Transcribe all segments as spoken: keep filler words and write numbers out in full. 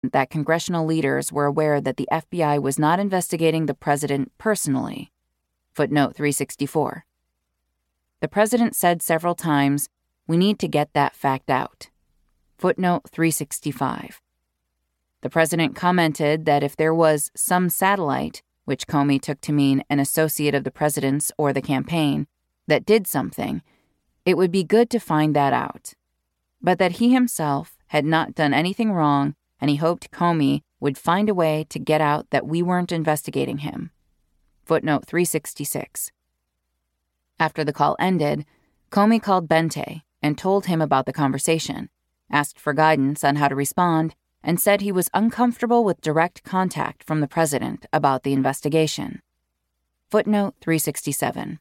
important that congressional leaders were aware that the F B I was not investigating the president personally. Footnote three sixty-four. The president said several times, "We need to get that fact out." Footnote three sixty-five. The president commented that if there was some satellite, which Comey took to mean an associate of the president's or the campaign, that did something, it would be good to find that out. But that he himself had not done anything wrong, and he hoped Comey would find a way to get out that we weren't investigating him. Footnote three sixty-six. After the call ended, Comey called Bente and told him about the conversation, asked for guidance on how to respond, and said he was uncomfortable with direct contact from the president about the investigation. Footnote three sixty-seven.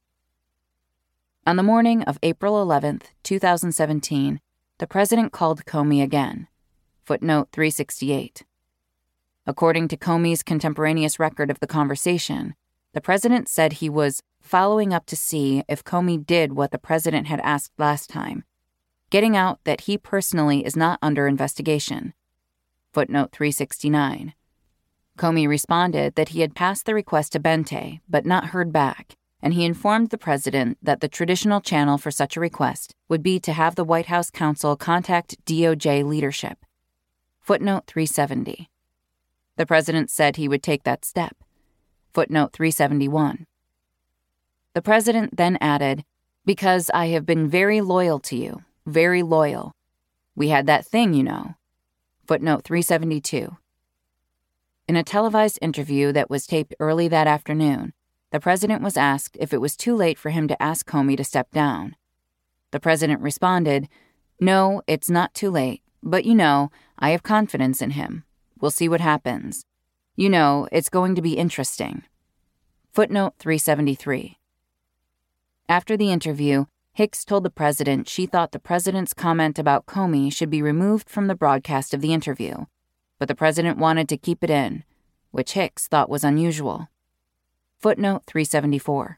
On the morning of April eleventh, twenty seventeen, the president called Comey again. Footnote three sixty-eight. According to Comey's contemporaneous record of the conversation, the president said he was following up to see if Comey did what the president had asked last time, getting out that he personally is not under investigation. Footnote three sixty-nine. Comey responded that he had passed the request to Bente, but not heard back, and he informed the president that the traditional channel for such a request would be to have the White House counsel contact D O J leadership. Footnote three seventy. The president said he would take that step. Footnote three seventy-one. The president then added, "Because I have been very loyal to you, very loyal. We had that thing, you know." Footnote three seventy-two. In a televised interview that was taped early that afternoon, the president was asked if it was too late for him to ask Comey to step down. The president responded, "No, it's not too late, but you know, I have confidence in him. We'll see what happens. You know, it's going to be interesting." Footnote three seventy-three. After the interview, Hicks told the president she thought the president's comment about Comey should be removed from the broadcast of the interview, but the president wanted to keep it in, which Hicks thought was unusual. Footnote three seventy-four.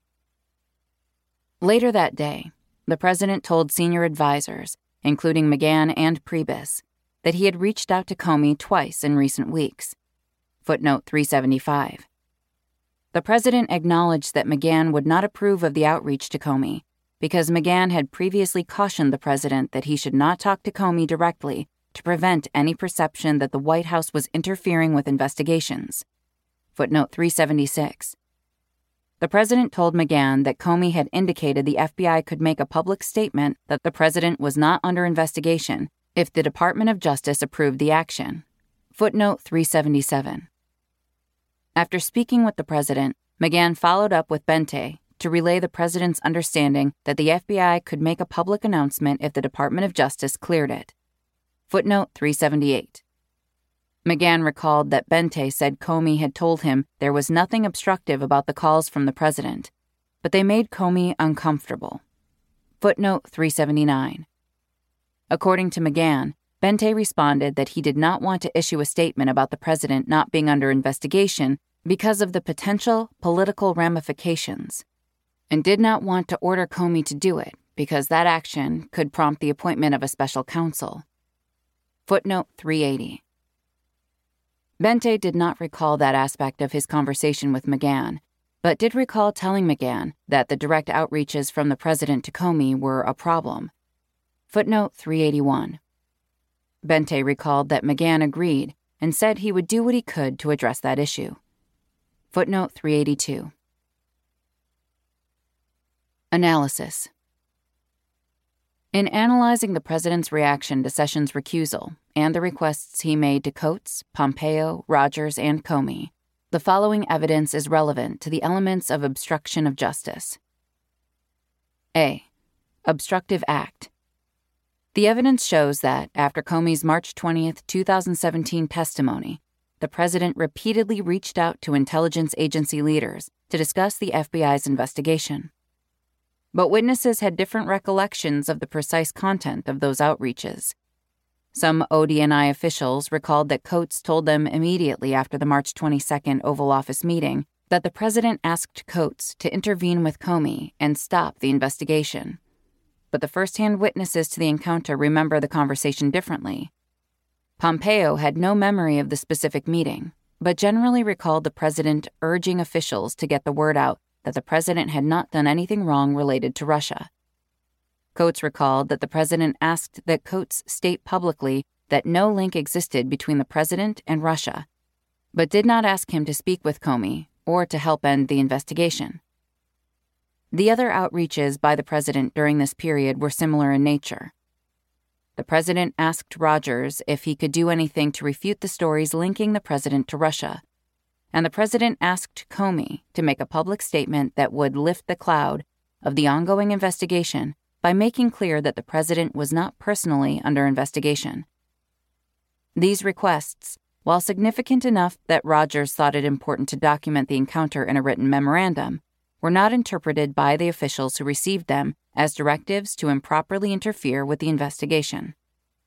Later that day, the president told senior advisors, including McGahn and Priebus, that he had reached out to Comey twice in recent weeks. Footnote three seventy-five. The president acknowledged that McGahn would not approve of the outreach to Comey because McGahn had previously cautioned the president that he should not talk to Comey directly to prevent any perception that the White House was interfering with investigations. Footnote three seventy-six. The president told McGahn that Comey had indicated the F B I could make a public statement that the president was not under investigation if the Department of Justice approved the action. Footnote three seventy-seven. After speaking with the president, McGahn followed up with Bente to relay the president's understanding that the F B I could make a public announcement if the Department of Justice cleared it. Footnote three seventy-eight. McGahn recalled that Bente said Comey had told him there was nothing obstructive about the calls from the president, but they made Comey uncomfortable. Footnote three seventy-nine. According to McGahn, Bente responded that he did not want to issue a statement about the president not being under investigation because of the potential political ramifications, and did not want to order Comey to do it because that action could prompt the appointment of a special counsel. Footnote three eighty. Bente did not recall that aspect of his conversation with McGahn, but did recall telling McGahn that the direct outreaches from the president to Comey were a problem. Footnote three eighty-one. Bente recalled that McGahn agreed and said he would do what he could to address that issue. Footnote three eighty-two. Analysis. In analyzing the president's reaction to Sessions' recusal and the requests he made to Coates, Pompeo, Rogers, and Comey, the following evidence is relevant to the elements of obstruction of justice. A. Obstructive act. The evidence shows that, after Comey's March twentieth, twenty seventeen testimony, the president repeatedly reached out to intelligence agency leaders to discuss the F B I's investigation. But witnesses had different recollections of the precise content of those outreaches. Some O D N I officials recalled that Coates told them immediately after the March twenty-second Oval Office meeting that the president asked Coates to intervene with Comey and stop the investigation. But the first-hand witnesses to the encounter remember the conversation differently. Pompeo had no memory of the specific meeting, but generally recalled the president urging officials to get the word out that the president had not done anything wrong related to Russia. Coates recalled that the president asked that Coates state publicly that no link existed between the president and Russia, but did not ask him to speak with Comey or to help end the investigation. The other outreaches by the president during this period were similar in nature. The president asked Rogers if he could do anything to refute the stories linking the president to Russia, and the president asked Comey to make a public statement that would lift the cloud of the ongoing investigation by making clear that the president was not personally under investigation. These requests, while significant enough that Rogers thought it important to document the encounter in a written memorandum, were not interpreted by the officials who received them as directives to improperly interfere with the investigation.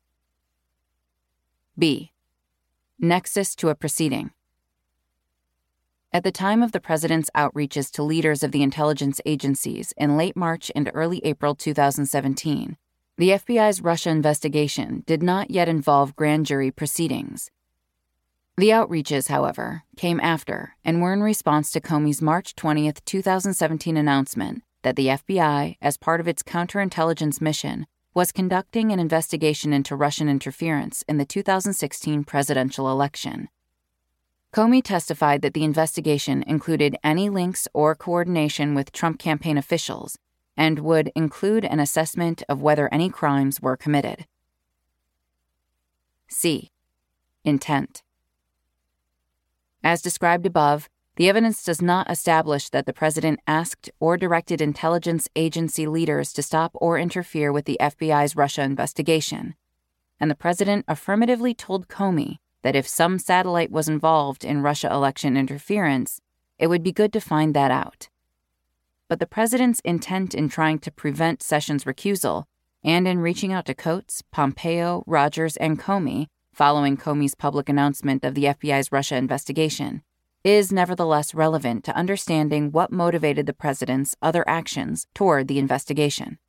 B. Nexus to a proceeding. At the time of the president's outreaches to leaders of the intelligence agencies in late March and early April two thousand seventeen, the F B I's Russia investigation did not yet involve grand jury proceedings. The outreaches, however, came after and were in response to Comey's March twentieth, twenty seventeen announcement that the F B I, as part of its counterintelligence mission, was conducting an investigation into Russian interference in the two thousand sixteen presidential election. Comey testified that the investigation included any links or coordination with Trump campaign officials and would include an assessment of whether any crimes were committed. C. Intent. As described above, the evidence does not establish that the president asked or directed intelligence agency leaders to stop or interfere with the F B I's Russia investigation, and the president affirmatively told Comey that if some satellite was involved in Russia election interference, it would be good to find that out. But the president's intent in trying to prevent Sessions' recusal and in reaching out to Coates, Pompeo, Rogers, and Comey following Comey's public announcement of the F B I's Russia investigation is nevertheless relevant to understanding what motivated the president's other actions toward the investigation.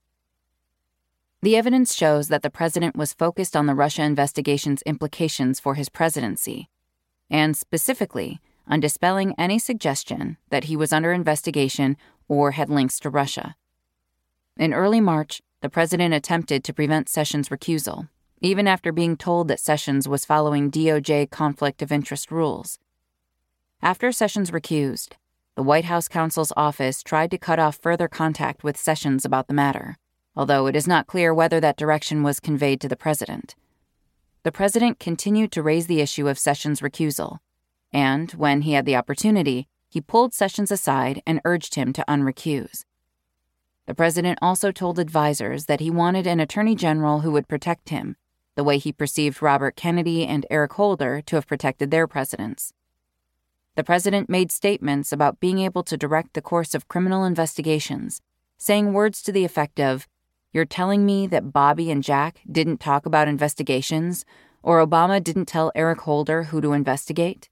The evidence shows that the president was focused on the Russia investigation's implications for his presidency, and specifically on dispelling any suggestion that he was under investigation or had links to Russia. In early March, the president attempted to prevent Sessions' recusal, even after being told that Sessions was following D O J conflict of interest rules. After Sessions recused, the White House counsel's office tried to cut off further contact with Sessions about the matter, although it is not clear whether that direction was conveyed to the president. The president continued to raise the issue of Sessions' recusal, and, when he had the opportunity, he pulled Sessions aside and urged him to unrecuse. The president also told advisers that he wanted an attorney general who would protect him, the way he perceived Robert Kennedy and Eric Holder to have protected their presidents. The president made statements about being able to direct the course of criminal investigations, saying words to the effect of, "You're telling me that Bobby and Jack didn't talk about investigations, or Obama didn't tell Eric Holder who to investigate?"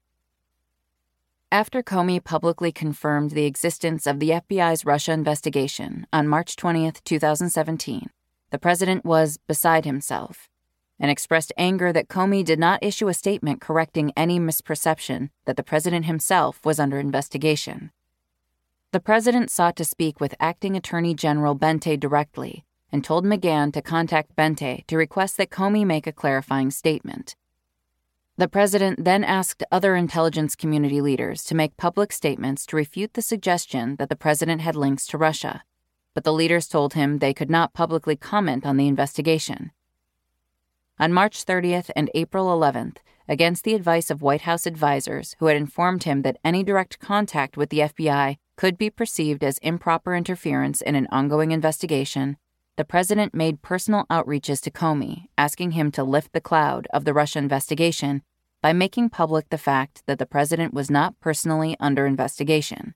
After Comey publicly confirmed the existence of the F B I's Russia investigation on March twentieth, twenty seventeen, the president was beside himself and expressed anger that Comey did not issue a statement correcting any misperception that the president himself was under investigation. The president sought to speak with Acting Attorney General Bente directly and told McGahn to contact Bente to request that Comey make a clarifying statement. The president then asked other intelligence community leaders to make public statements to refute the suggestion that the president had links to Russia, but the leaders told him they could not publicly comment on the investigation. On March thirtieth and April eleventh, against the advice of White House advisers who had informed him that any direct contact with the F B I could be perceived as improper interference in an ongoing investigation, the president made personal outreaches to Comey, asking him to lift the cloud of the Russia investigation by making public the fact that the president was not personally under investigation.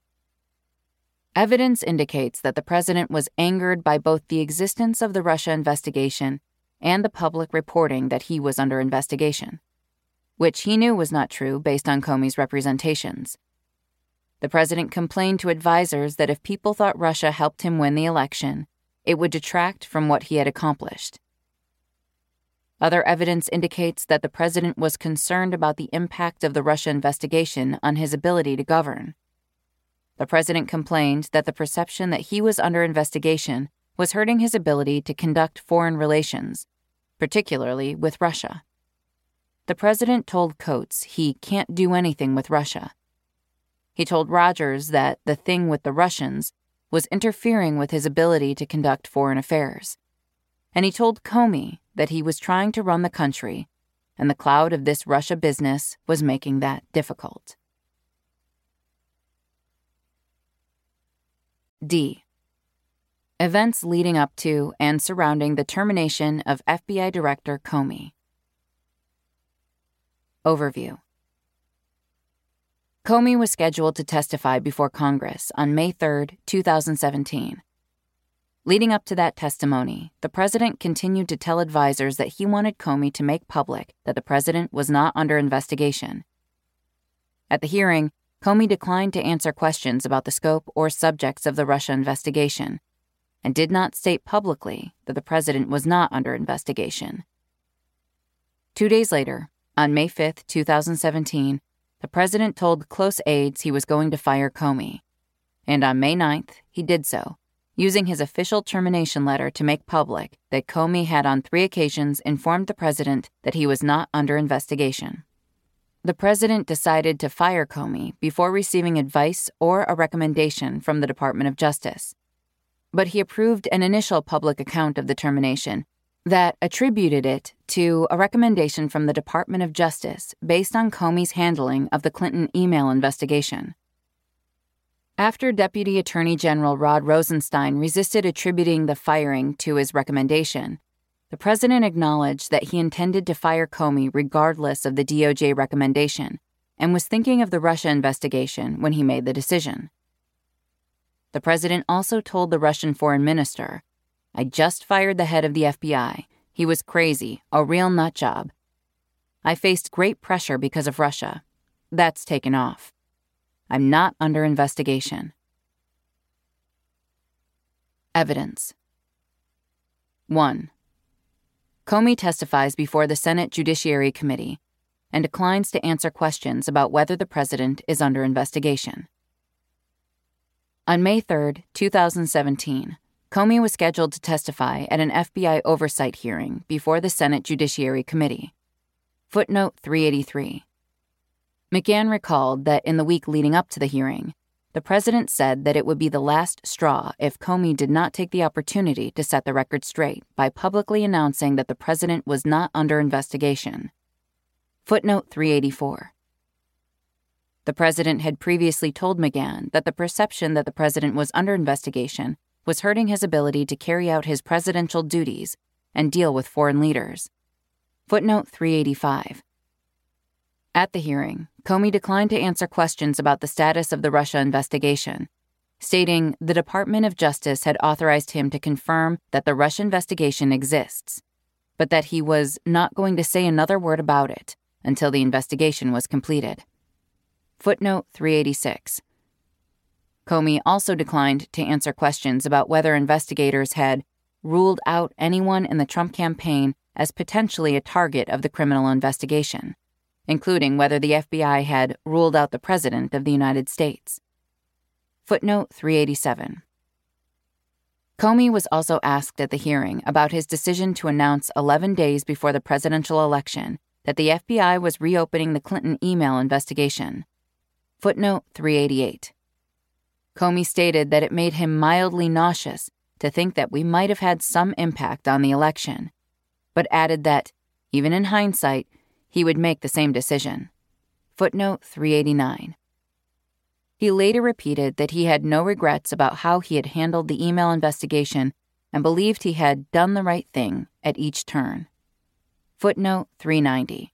Evidence indicates that the president was angered by both the existence of the Russia investigation and the public reporting that he was under investigation, which he knew was not true based on Comey's representations. The president complained to advisers that if people thought Russia helped him win the election, it would detract from what he had accomplished. Other evidence indicates that the president was concerned about the impact of the Russia investigation on his ability to govern. The president complained that the perception that he was under investigation was hurting his ability to conduct foreign relations, particularly with Russia. The president told Coates he can't do anything with Russia. He told Rogers that the thing with the Russians was interfering with his ability to conduct foreign affairs. And he told Comey that he was trying to run the country, and the cloud of this Russia business was making that difficult. D. Events leading up to and surrounding the termination of F B I Director Comey. Overview. Comey was scheduled to testify before Congress on May third, twenty seventeen. Leading up to that testimony, the president continued to tell advisors that he wanted Comey to make public that the president was not under investigation. At the hearing, Comey declined to answer questions about the scope or subjects of the Russia investigation, and did not state publicly that the president was not under investigation. Two days later, on May fifth, twenty seventeen, the president told close aides he was going to fire Comey, and on May ninth, he did so, using his official termination letter to make public that Comey had on three occasions informed the president that he was not under investigation. The president decided to fire Comey before receiving advice or a recommendation from the Department of Justice. But he approved an initial public account of the termination that attributed it to a recommendation from the Department of Justice based on Comey's handling of the Clinton email investigation. After Deputy Attorney General Rod Rosenstein resisted attributing the firing to his recommendation, the president acknowledged that he intended to fire Comey regardless of the D O J recommendation and was thinking of the Russia investigation when he made the decision. The president also told the Russian foreign minister, "I just fired the head of the F B I. He was crazy, a real nut job. I faced great pressure because of Russia. That's taken off. I'm not under investigation." Evidence. one. Comey testifies before the Senate Judiciary Committee and declines to answer questions about whether the president is under investigation. On May third, twenty seventeen, Comey was scheduled to testify at an F B I oversight hearing before the Senate Judiciary Committee. Footnote three eighty-three. McGahn recalled that in the week leading up to the hearing, the president said that it would be the last straw if Comey did not take the opportunity to set the record straight by publicly announcing that the president was not under investigation. Footnote three eighty-four. The president had previously told McGahn that the perception that the president was under investigation was hurting his ability to carry out his presidential duties and deal with foreign leaders. Footnote three eighty-five. At the hearing, Comey declined to answer questions about the status of the Russia investigation, stating the Department of Justice had authorized him to confirm that the Russia investigation exists, but that he was not going to say another word about it until the investigation was completed. Footnote three eighty-six. Comey also declined to answer questions about whether investigators had ruled out anyone in the Trump campaign as potentially a target of the criminal investigation, including whether the F B I had ruled out the President of the United States. Footnote three eighty-seven. Comey was also asked at the hearing about his decision to announce eleven days before the presidential election that the F B I was reopening the Clinton email investigation. Footnote three eighty-eight. Comey stated that it made him mildly nauseous to think that we might have had some impact on the election, but added that, even in hindsight, he would make the same decision. Footnote three eighty-nine. He later repeated that he had no regrets about how he had handled the email investigation and believed he had done the right thing at each turn. Footnote three ninety.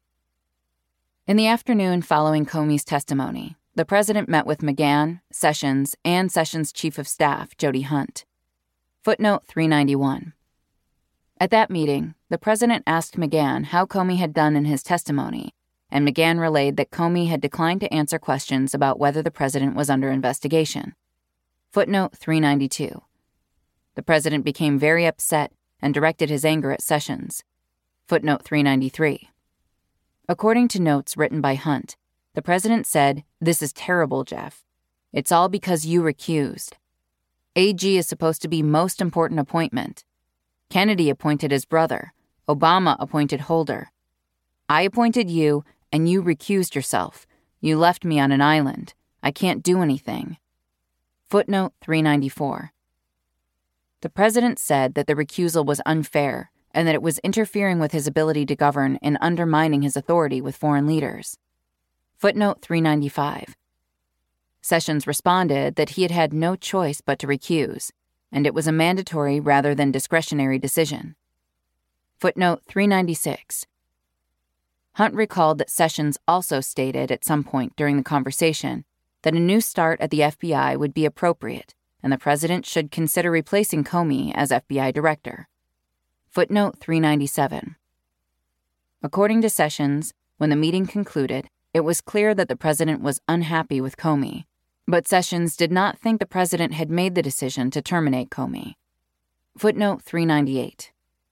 In the afternoon following Comey's testimony, the president met with McGahn, Sessions, and Sessions' chief of staff, Jody Hunt. Footnote three ninety-one. At that meeting, the president asked McGahn how Comey had done in his testimony, and McGahn relayed that Comey had declined to answer questions about whether the president was under investigation. Footnote three ninety-two. The president became very upset and directed his anger at Sessions. Footnote three ninety-three. According to notes written by Hunt, the president said, "This is terrible, Jeff. It's all because you recused. A G is supposed to be most important appointment. Kennedy appointed his brother. Obama appointed Holder. I appointed you, and you recused yourself. You left me on an island. I can't do anything." Footnote three ninety-four. The president said that the recusal was unfair and that it was interfering with his ability to govern and undermining his authority with foreign leaders. Footnote three ninety-five. Sessions responded that he had had no choice but to recuse, and it was a mandatory rather than discretionary decision. Footnote three ninety-six. Hunt recalled that Sessions also stated at some point during the conversation that a new start at the F B I would be appropriate and the president should consider replacing Comey as F B I director. Footnote three ninety-seven. According to Sessions, when the meeting concluded, it was clear that the president was unhappy with Comey, but Sessions did not think the president had made the decision to terminate Comey. Footnote three ninety-eight.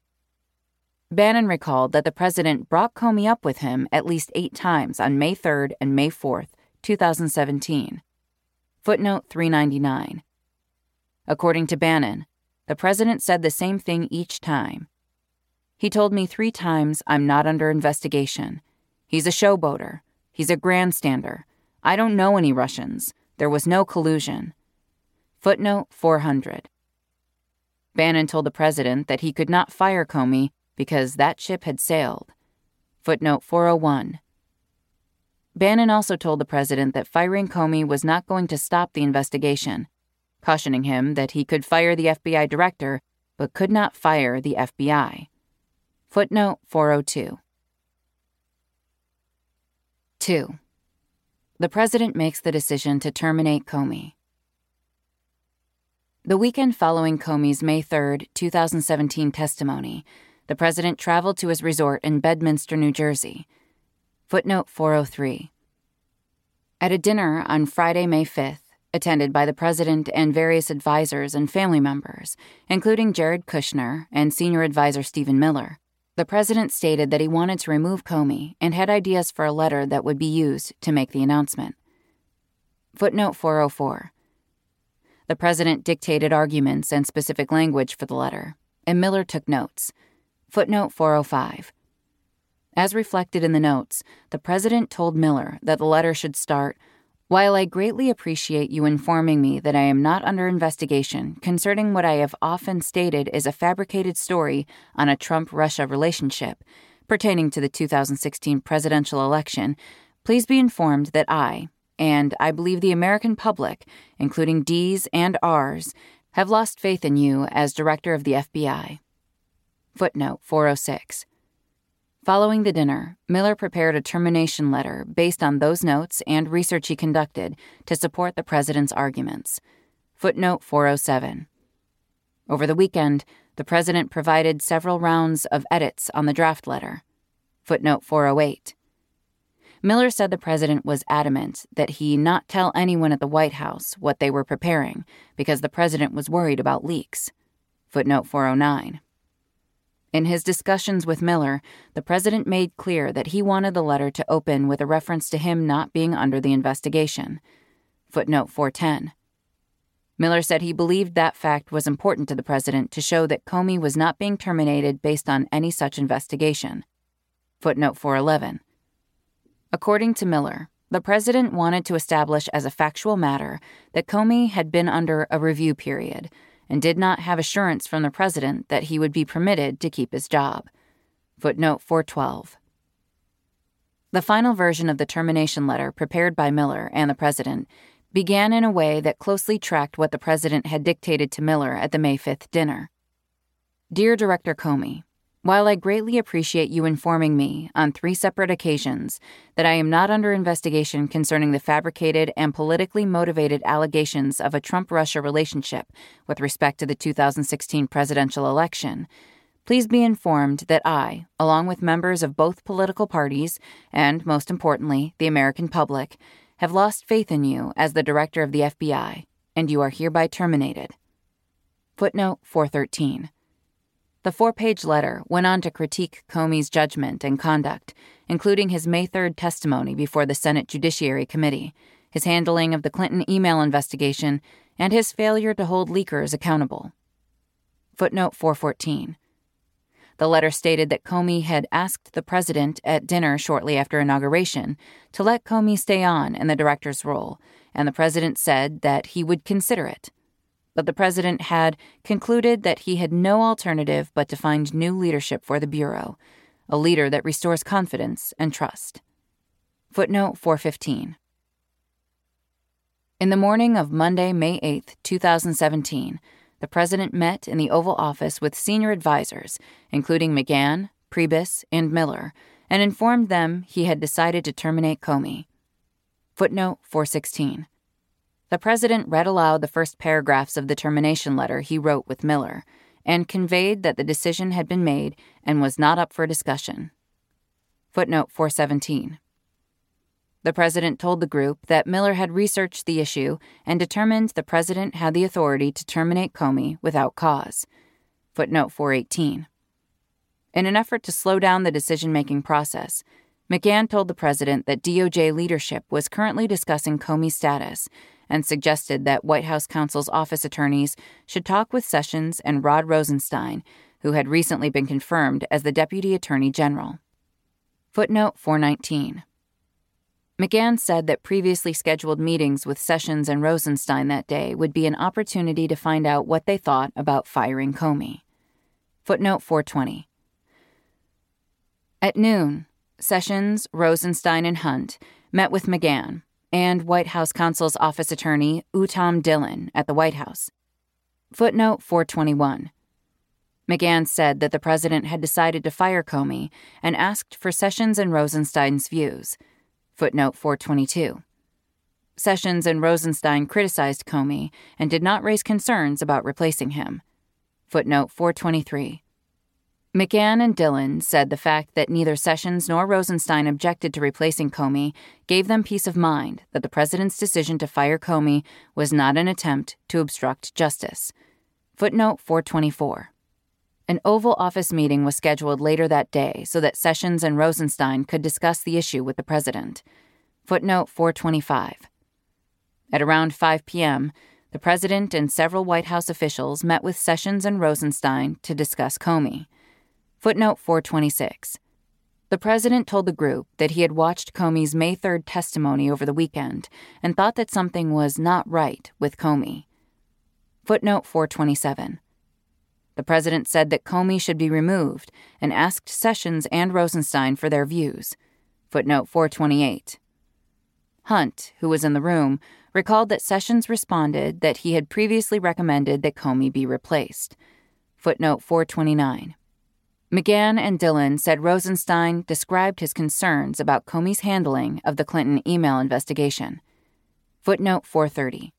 Bannon recalled that the president brought Comey up with him at least eight times on May third and May fourth, twenty seventeen. Footnote three ninety-nine. According to Bannon, the president said the same thing each time. "He told me three times I'm not under investigation. He's a showboater. He's a grandstander. I don't know any Russians. There was no collusion." Footnote four hundred. Bannon told the president that he could not fire Comey because that ship had sailed. Footnote four oh one. Bannon also told the president that firing Comey was not going to stop the investigation, cautioning him that he could fire the F B I director but could not fire the F B I. Footnote four oh two. two. The president makes the decision to terminate Comey. The weekend following Comey's May third, twenty seventeen testimony, the president traveled to his resort in Bedminster, New Jersey. Footnote four oh three. At a dinner on Friday, May fifth, attended by the president and various advisors and family members, including Jared Kushner and senior advisor Stephen Miller, the president stated that he wanted to remove Comey and had ideas for a letter that would be used to make the announcement. Footnote four oh four. The president dictated arguments and specific language for the letter, and Miller took notes. Footnote four oh five. As reflected in the notes, the president told Miller that the letter should start, "While I greatly appreciate you informing me that I am not under investigation concerning what I have often stated is a fabricated story on a Trump-Russia relationship pertaining to the two thousand sixteen presidential election, please be informed that I, and I believe the American public, including D's and R's, have lost faith in you as director of the F B I." Footnote four oh six. Following the dinner, Miller prepared a termination letter based on those notes and research he conducted to support the president's arguments. Footnote four oh seven. Over the weekend, the president provided several rounds of edits on the draft letter. Footnote four oh eight. Miller said the president was adamant that he not tell anyone at the White House what they were preparing because the president was worried about leaks. Footnote four oh nine. In his discussions with Miller, the president made clear that he wanted the letter to open with a reference to him not being under the investigation. Footnote four ten. Miller said he believed that fact was important to the president to show that Comey was not being terminated based on any such investigation. Footnote four eleven. According to Miller, the president wanted to establish as a factual matter that Comey had been under a review period and did not have assurance from the president that he would be permitted to keep his job. Footnote four twelve. The final version of the termination letter prepared by Miller and the president began in a way that closely tracked what the president had dictated to Miller at the May fifth dinner. "Dear Director Comey, while I greatly appreciate you informing me on three separate occasions that I am not under investigation concerning the fabricated and politically motivated allegations of a Trump-Russia relationship with respect to the two thousand sixteen presidential election, please be informed that I, along with members of both political parties and, most importantly, the American public, have lost faith in you as the director of the F B I, and you are hereby terminated." Footnote four thirteen. The four-page letter went on to critique Comey's judgment and conduct, including his May third testimony before the Senate Judiciary Committee, his handling of the Clinton email investigation, and his failure to hold leakers accountable. Footnote four fourteen. The letter stated that Comey had asked the president at dinner shortly after inauguration to let Comey stay on in the director's role, and the president said that he would consider it. But the president had concluded that he had no alternative but to find new leadership for the Bureau, a leader that restores confidence and trust. Footnote four fifteen. In the morning of Monday, May eighth, twenty seventeen, the president met in the Oval Office with senior advisors, including McGahn, Priebus, and Miller, and informed them he had decided to terminate Comey. Footnote four sixteen. The president read aloud the first paragraphs of the termination letter he wrote with Miller, and conveyed that the decision had been made and was not up for discussion. Footnote four seventeen. The president told the group that Miller had researched the issue and determined the president had the authority to terminate Comey without cause. Footnote four eighteen. In an effort to slow down the decision-making process, McGahn told the president that D O J leadership was currently discussing Comey's status and suggested that White House counsel's office attorneys should talk with Sessions and Rod Rosenstein, who had recently been confirmed as the Deputy Attorney General. Footnote four nineteen. McGahn said that previously scheduled meetings with Sessions and Rosenstein that day would be an opportunity to find out what they thought about firing Comey. Footnote four twenty. At noon, Sessions, Rosenstein, and Hunt met with McGahn and White House counsel's office attorney Uttam Dillon at the White House. Footnote four twenty-one. McGahn said that the president had decided to fire Comey and asked for Sessions and Rosenstein's views. Footnote four twenty-two. Sessions and Rosenstein criticized Comey and did not raise concerns about replacing him. Footnote four twenty-three. McGahn and Dillon said the fact that neither Sessions nor Rosenstein objected to replacing Comey gave them peace of mind that the president's decision to fire Comey was not an attempt to obstruct justice. Footnote four twenty-four. An Oval Office meeting was scheduled later that day so that Sessions and Rosenstein could discuss the issue with the president. Footnote four twenty-five. At around five p.m., the president and several White House officials met with Sessions and Rosenstein to discuss Comey. Footnote four twenty-six. The president told the group that he had watched Comey's May third testimony over the weekend and thought that something was not right with Comey. Footnote four twenty-seven. The president said that Comey should be removed and asked Sessions and Rosenstein for their views. Footnote four twenty-eight. Hunt, who was in the room, recalled that Sessions responded that he had previously recommended that Comey be replaced. Footnote four twenty-nine. McGahn and Dillon said Rosenstein described his concerns about Comey's handling of the Clinton email investigation. Footnote four thirty.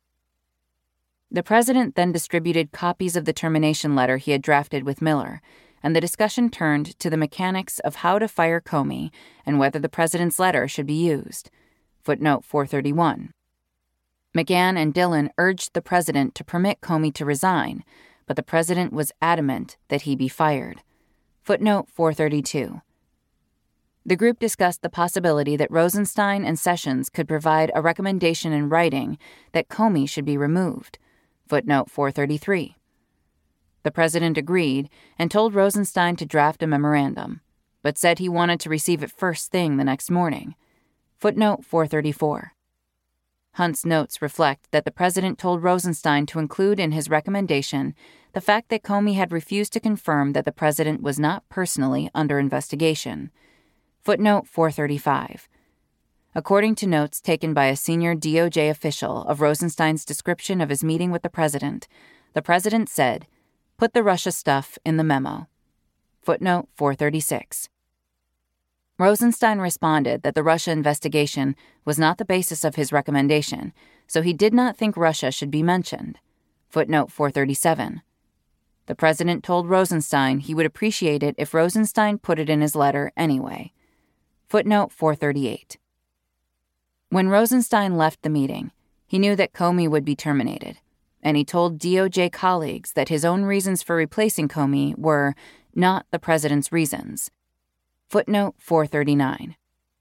The president then distributed copies of the termination letter he had drafted with Miller, and the discussion turned to the mechanics of how to fire Comey and whether the president's letter should be used. Footnote four thirty-one. McGahn and Dillon urged the president to permit Comey to resign, but the president was adamant that he be fired. Footnote four thirty-two. The group discussed the possibility that Rosenstein and Sessions could provide a recommendation in writing that Comey should be removed. Footnote four thirty-three. The president agreed and told Rosenstein to draft a memorandum, but said he wanted to receive it first thing the next morning. Footnote four thirty-four. Hunt's notes reflect that the president told Rosenstein to include in his recommendation the fact that Comey had refused to confirm that the president was not personally under investigation. Footnote four thirty-five. According to notes taken by a senior D O J official of Rosenstein's description of his meeting with the president, the president said, "Put the Russia stuff in the memo." Footnote four thirty-six. Rosenstein responded that the Russia investigation was not the basis of his recommendation, so he did not think Russia should be mentioned. Footnote four thirty-seven. The president told Rosenstein he would appreciate it if Rosenstein put it in his letter anyway. Footnote four thirty-eight. When Rosenstein left the meeting, he knew that Comey would be terminated. and he told D O J colleagues that his own reasons for replacing Comey were not the president's reasons. Footnote four thirty-nine.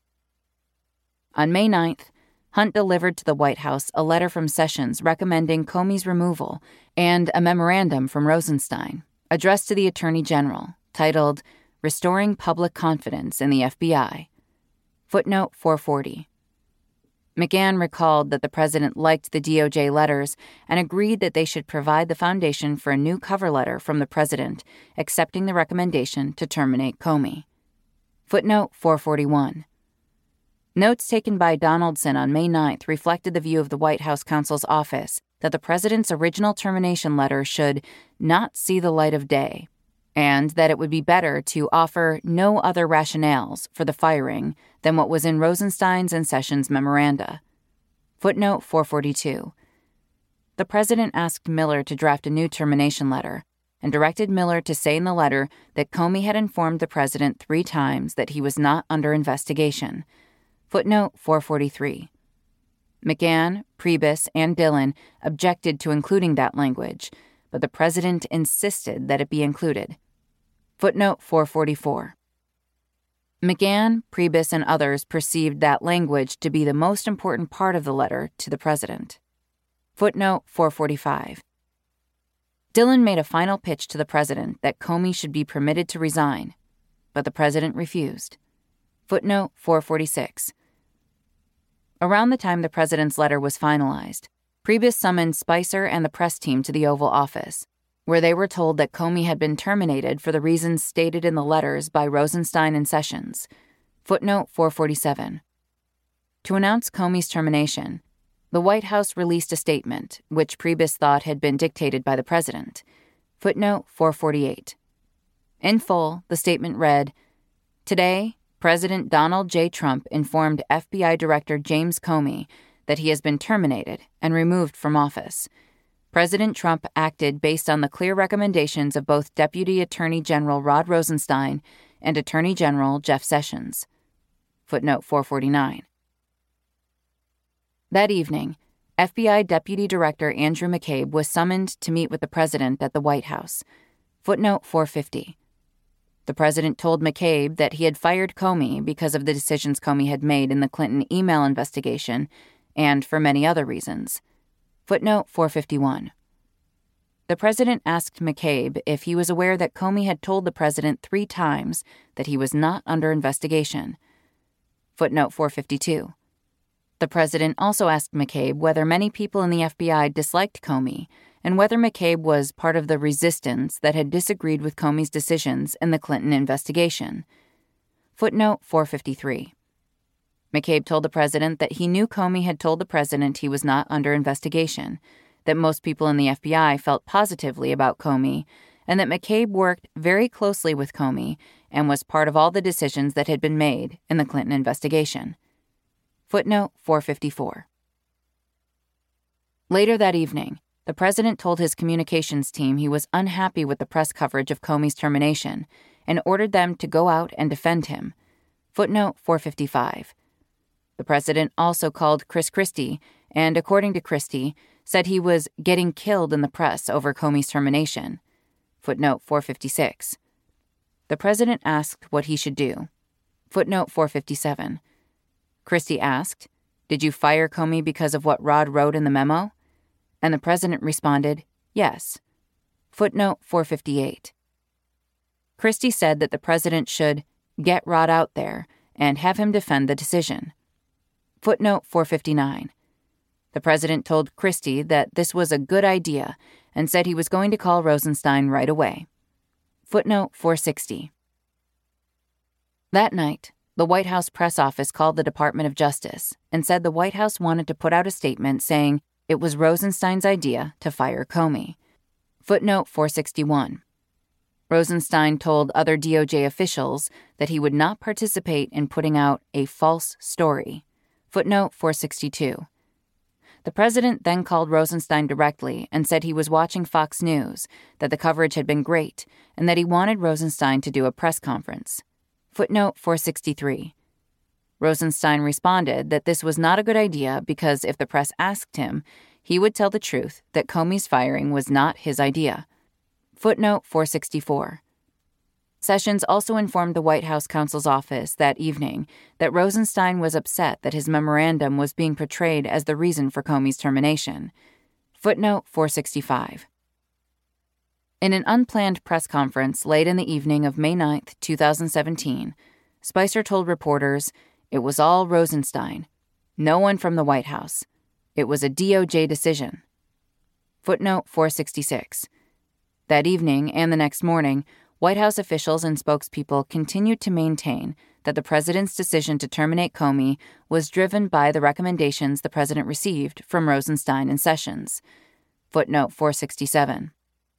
On May ninth, Hunt delivered to the White House a letter from Sessions recommending Comey's removal and a memorandum from Rosenstein, addressed to the Attorney General, titled Restoring Public Confidence in the F B I. Footnote four forty. McGahn recalled that the president liked the D O J letters and agreed that they should provide the foundation for a new cover letter from the president accepting the recommendation to terminate Comey. Footnote four forty-one. Notes taken by Donaldson on May ninth reflected the view of the White House counsel's office that the president's original termination letter should not see the light of day, and that it would be better to offer no other rationales for the firing than what was in Rosenstein's and Sessions' memoranda. Footnote four forty-two. The president asked Miller to draft a new termination letter and directed Miller to say in the letter that Comey had informed the president three times that he was not under investigation. Footnote four forty-three. McGahn, Priebus, and Dillon objected to including that language, but the president insisted that it be included. Footnote four forty-four. McGahn, Priebus, and others perceived that language to be the most important part of the letter to the president. Footnote four forty-five. Dillon made a final pitch to the president that Comey should be permitted to resign, but the president refused. Footnote four forty-six. Around the time the president's letter was finalized, Priebus summoned Spicer and the press team to the Oval Office, where they were told that Comey had been terminated for the reasons stated in the letters by Rosenstein and Sessions. Footnote four forty-seven. To announce Comey's termination, the White House released a statement, which Priebus thought had been dictated by the president. Footnote four forty-eight. In full, the statement read, "Today, President Donald J. Trump informed F B I Director James Comey that he has been terminated and removed from office. President Trump acted based on the clear recommendations of both Deputy Attorney General Rod Rosenstein and Attorney General Jeff Sessions." Footnote four forty-nine. That evening, F B I Deputy Director Andrew McCabe was summoned to meet with the president at the White House. Footnote four fifty. The president told McCabe that he had fired Comey because of the decisions Comey had made in the Clinton email investigation and for many other reasons. Footnote four fifty-one. The president asked McCabe if he was aware that Comey had told the president three times that he was not under investigation. Footnote four fifty-two. The president also asked McCabe whether many people in the F B I disliked Comey and whether McCabe was part of the resistance that had disagreed with Comey's decisions in the Clinton investigation. Footnote four fifty-three. McCabe told the president that he knew Comey had told the president he was not under investigation, that most people in the F B I felt positively about Comey, and that McCabe worked very closely with Comey and was part of all the decisions that had been made in the Clinton investigation. Footnote four fifty-four. Later that evening, the president told his communications team he was unhappy with the press coverage of Comey's termination and ordered them to go out and defend him. Footnote four fifty-five. The president also called Chris Christie and, according to Christie, said he was getting killed in the press over Comey's termination. Footnote four fifty-six. The president asked what he should do. Footnote four fifty-seven. Christie asked, "Did you fire Comey because of what Rod wrote in the memo?" And the president responded, "Yes." Footnote four fifty-eight. Christie said that the president should get Rod out there and have him defend the decision. Footnote four fifty-nine. The president told Christie that this was a good idea and said he was going to call Rosenstein right away. Footnote four sixty. That night, the White House press office called the Department of Justice and said the White House wanted to put out a statement saying it was Rosenstein's idea to fire Comey. Footnote four sixty-one. Rosenstein told other D O J officials that he would not participate in putting out a false story. Footnote four sixty-two. The president then called Rosenstein directly and said he was watching Fox News, that the coverage had been great, and that he wanted Rosenstein to do a press conference. Footnote four sixty-three. Rosenstein responded that this was not a good idea because if the press asked him, he would tell the truth that Comey's firing was not his idea. Footnote four sixty-four. Sessions also informed the White House counsel's office that evening that Rosenstein was upset that his memorandum was being portrayed as the reason for Comey's termination. Footnote four sixty-five. In an unplanned press conference late in the evening of May ninth, twenty seventeen, Spicer told reporters it was all Rosenstein, no one from the White House. It was a D O J decision. Footnote four sixty-six. That evening and the next morning, White House officials and spokespeople continued to maintain that the president's decision to terminate Comey was driven by the recommendations the president received from Rosenstein and Sessions. Footnote four sixty-seven.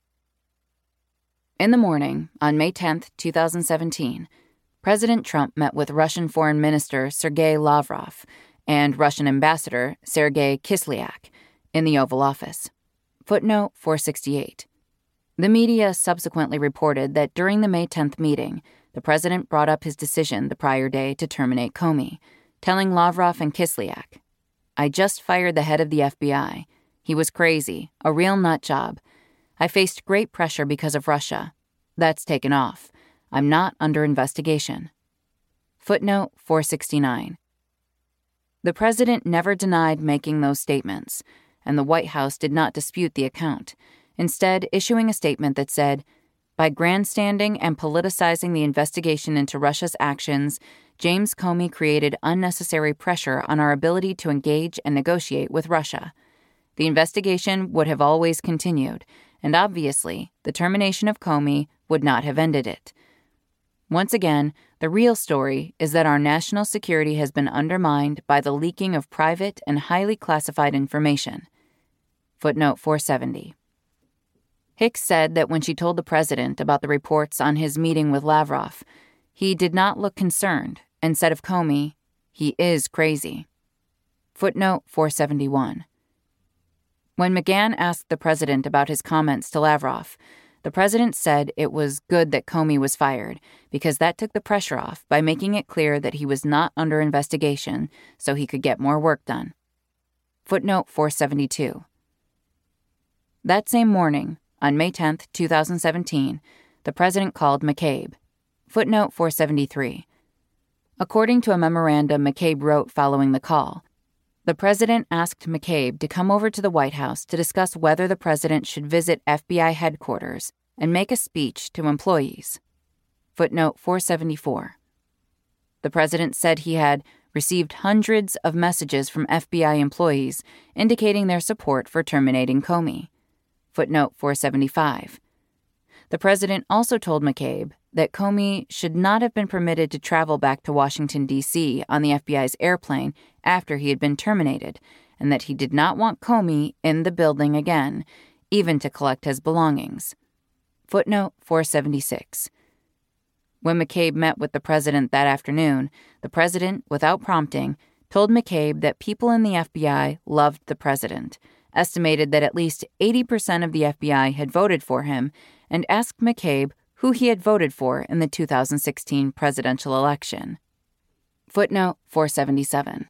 In the morning, on May tenth, twenty seventeen, President Trump met with Russian Foreign Minister Sergei Lavrov and Russian Ambassador Sergei Kislyak in the Oval Office. Footnote four sixty-eight. The media subsequently reported that during the May tenth meeting, the president brought up his decision the prior day to terminate Comey, telling Lavrov and Kislyak, "I just fired the head of the F B I. He was crazy, a real nut job. I faced great pressure because of Russia. That's taken off. I'm not under investigation." Footnote four sixty-nine. The president never denied making those statements, and the White House did not dispute the account, instead issuing a statement that said, "By grandstanding and politicizing the investigation into Russia's actions, James Comey created unnecessary pressure on our ability to engage and negotiate with Russia. The investigation would have always continued, and obviously, the termination of Comey would not have ended it. Once again, the real story is that our national security has been undermined by the leaking of private and highly classified information." Footnote four seventy. Hicks said that when she told the president about the reports on his meeting with Lavrov, he did not look concerned and said of Comey, "He is crazy." Footnote four seventy-one. When McGahn asked the president about his comments to Lavrov, the president said it was good that Comey was fired because that took the pressure off by making it clear that he was not under investigation so he could get more work done. Footnote four seventy-two. That same morning, on May tenth, twenty seventeen, the president called McCabe. Footnote four seventy-three. According to a memorandum McCabe wrote following the call, the president asked McCabe to come over to the White House to discuss whether the president should visit F B I headquarters and make a speech to employees. Footnote four seventy-four. The president said he had received hundreds of messages from F B I employees indicating their support for terminating Comey. Footnote four seventy-five. The president also told McCabe that Comey should not have been permitted to travel back to Washington, D C on the F B I's airplane after he had been terminated, and that he did not want Comey in the building again, even to collect his belongings. Footnote four seventy-six. When McCabe met with the president that afternoon, the president, without prompting, told McCabe that people in the F B I loved the president, estimated that at least eighty percent of the F B I had voted for him, and asked McCabe who he had voted for in the two thousand sixteen presidential election. Footnote four seventy-seven.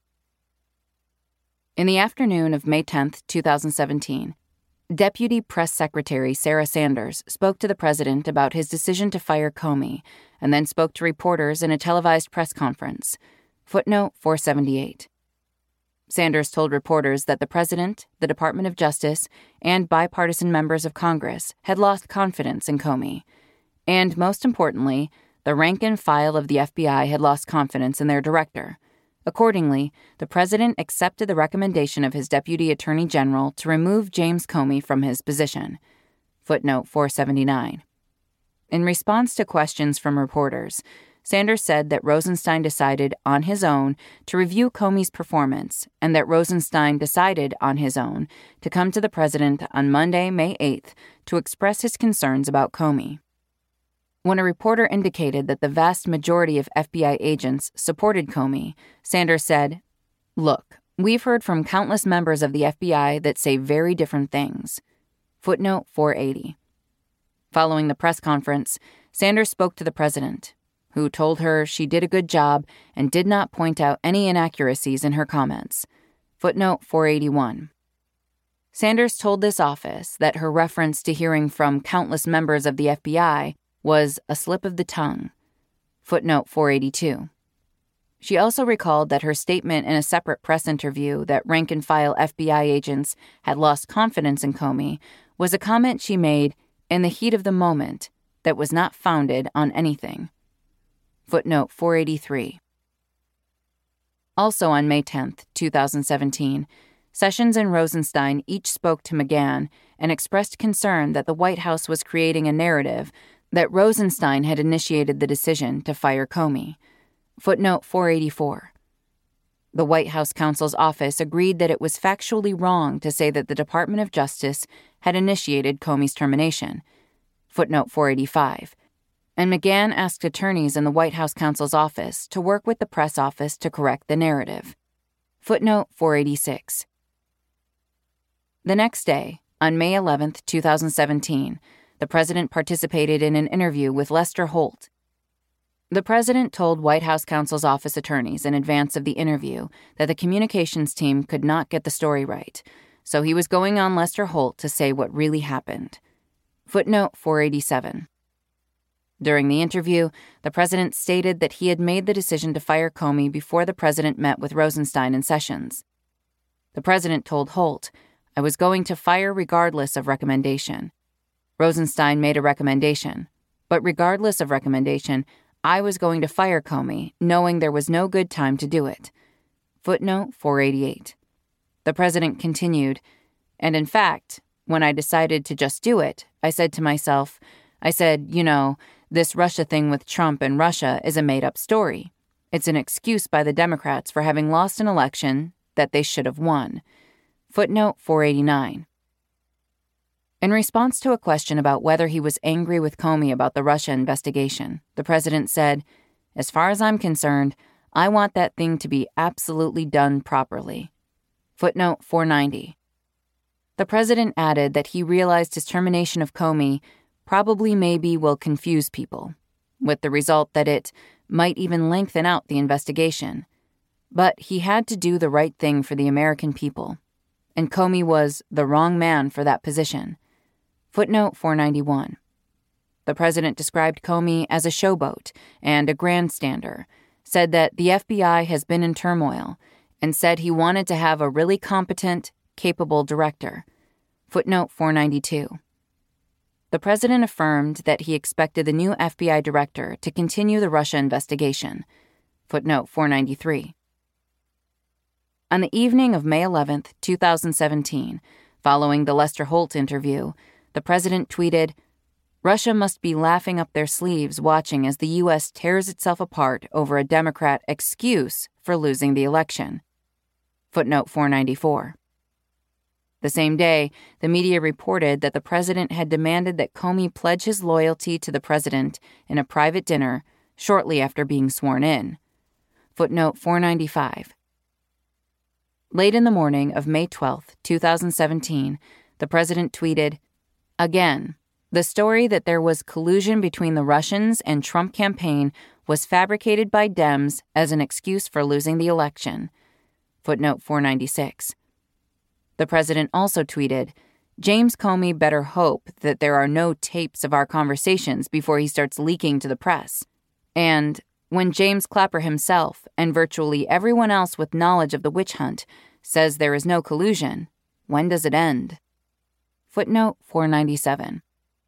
In the afternoon of May tenth, twenty seventeen, Deputy Press Secretary Sarah Sanders spoke to the president about his decision to fire Comey, and then spoke to reporters in a televised press conference. Footnote four seventy-eight. Sanders told reporters that the president, the Department of Justice, and bipartisan members of Congress had lost confidence in Comey. And most importantly, the rank and file of the F B I had lost confidence in their director. Accordingly, the president accepted the recommendation of his Deputy Attorney General to remove James Comey from his position. Footnote four seventy-nine. In response to questions from reporters, Sanders said that Rosenstein decided on his own to review Comey's performance, and that Rosenstein decided on his own to come to the president on Monday, May eighth, to express his concerns about Comey. When a reporter indicated that the vast majority of F B I agents supported Comey, Sanders said, "Look, we've heard from countless members of the F B I that say very different things." Footnote four eighty. Following the press conference, Sanders spoke to the president, who told her she did a good job and did not point out any inaccuracies in her comments. Footnote four eighty-one. Sanders told this office that her reference to hearing from countless members of the F B I was a slip of the tongue. Footnote four eighty-two. She also recalled that her statement in a separate press interview that rank-and-file F B I agents had lost confidence in Comey was a comment she made in the heat of the moment that was not founded on anything. Footnote four eighty-three. Also on May tenth, twenty seventeen, Sessions and Rosenstein each spoke to McGahn and expressed concern that the White House was creating a narrative that Rosenstein had initiated the decision to fire Comey. Footnote four eighty-four. The White House counsel's office agreed that it was factually wrong to say that the Department of Justice had initiated Comey's termination. Footnote four eighty-five. And McGahn asked attorneys in the White House counsel's office to work with the press office to correct the narrative. Footnote four eighty-six. The next day, on May eleventh, twenty seventeen, the president participated in an interview with Lester Holt. The president told White House counsel's office attorneys in advance of the interview that the communications team could not get the story right, so he was going on Lester Holt to say what really happened. Footnote four eighty-seven. During the interview, the president stated that he had made the decision to fire Comey before the president met with Rosenstein and Sessions. The president told Holt, "I was going to fire regardless of recommendation. Rosenstein made a recommendation, but regardless of recommendation, I was going to fire Comey, knowing there was no good time to do it." Footnote four eighty-eight. The president continued, "And in fact, when I decided to just do it, I said to myself, I said, you know, this Russia thing with Trump and Russia is a made-up story. It's an excuse by the Democrats for having lost an election that they should have won." Footnote four eighty-nine. In response to a question about whether he was angry with Comey about the Russia investigation, the president said, "As far as I'm concerned, I want that thing to be absolutely done properly." Footnote four ninety. The president added that he realized his termination of Comey probably maybe will confuse people, with the result that it might even lengthen out the investigation. But he had to do the right thing for the American people, and Comey was the wrong man for that position. Footnote four ninety-one. The president described Comey as a showboat and a grandstander, said that the F B I has been in turmoil, and said he wanted to have a really competent, capable director. Footnote four ninety-two. The president affirmed that he expected the new F B I director to continue the Russia investigation. Footnote four ninety-three. On the evening of May eleventh, twenty seventeen, following the Lester Holt interview, the president tweeted, "Russia must be laughing up their sleeves watching as the U S tears itself apart over a Democrat excuse for losing the election." Footnote four ninety-four. The same day, the media reported that the president had demanded that Comey pledge his loyalty to the president in a private dinner shortly after being sworn in. Footnote four ninety-five. Late in the morning of May twelfth, twenty seventeen, the president tweeted, "Again, the story that there was collusion between the Russians and Trump campaign was fabricated by Dems as an excuse for losing the election." Footnote four ninety-six. The president also tweeted, "James Comey better hope that there are no tapes of our conversations before he starts leaking to the press." And, "When James Clapper himself and virtually everyone else with knowledge of the witch hunt says there is no collusion, when does it end?" Footnote four ninety-seven.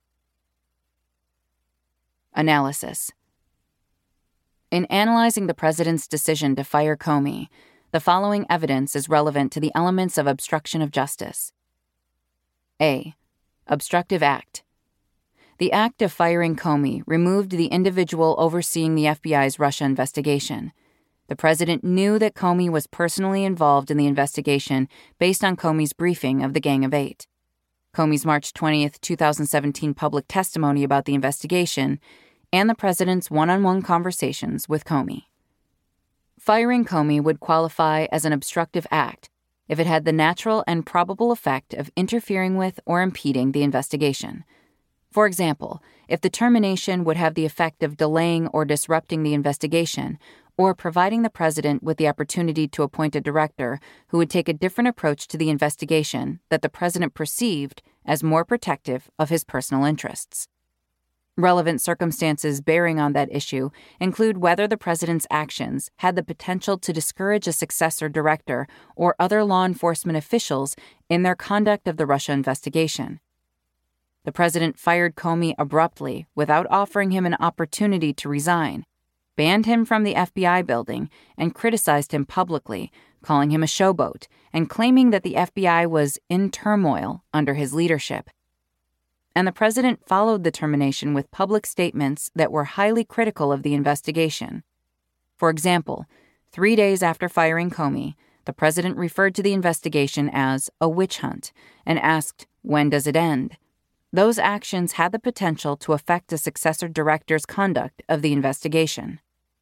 Analysis. In analyzing the president's decision to fire Comey, the following evidence is relevant to the elements of obstruction of justice. A. Obstructive act. The act of firing Comey removed the individual overseeing the F B I's Russia investigation. The president knew that Comey was personally involved in the investigation based on Comey's briefing of the Gang of Eight, Comey's March twentieth, twenty seventeen public testimony about the investigation, and the president's one-on-one conversations with Comey. Firing Comey would qualify as an obstructive act if it had the natural and probable effect of interfering with or impeding the investigation. For example, if the termination would have the effect of delaying or disrupting the investigation, or providing the president with the opportunity to appoint a director who would take a different approach to the investigation that the president perceived as more protective of his personal interests. Relevant circumstances bearing on that issue include whether the president's actions had the potential to discourage a successor director or other law enforcement officials in their conduct of the Russia investigation. The president fired Comey abruptly without offering him an opportunity to resign, banned him from the F B I building, and criticized him publicly, calling him a showboat and claiming that the F B I was in turmoil under his leadership. And the president followed the termination with public statements that were highly critical of the investigation. For example, three days after firing Comey, the president referred to the investigation as a witch hunt and asked, "When does it end?" Those actions had the potential to affect a successor director's conduct of the investigation.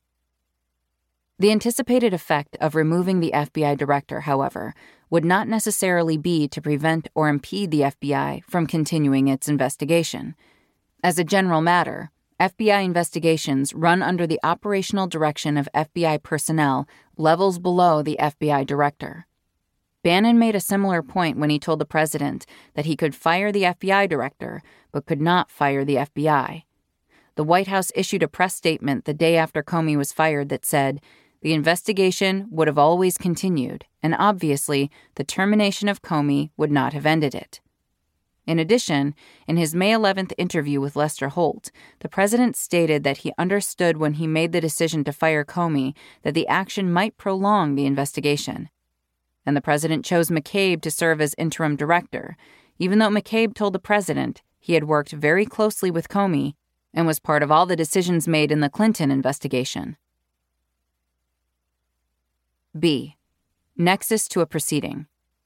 The anticipated effect of removing the F B I director, however, would not necessarily be to prevent or impede the F B I from continuing its investigation. As a general matter, F B I investigations run under the operational direction of F B I personnel levels below the F B I director. Bannon made a similar point when he told the president that he could fire the F B I director, but could not fire the F B I. The White House issued a press statement the day after Comey was fired that said, "The investigation would have always continued, and obviously, the termination of Comey would not have ended it." In addition, in his May eleventh interview with Lester Holt, the president stated that he understood when he made the decision to fire Comey that the action might prolong the investigation. And the president chose McCabe to serve as interim director, even though McCabe told the president he had worked very closely with Comey and was part of all the decisions made in the Clinton investigation. B. Nexus to a proceeding.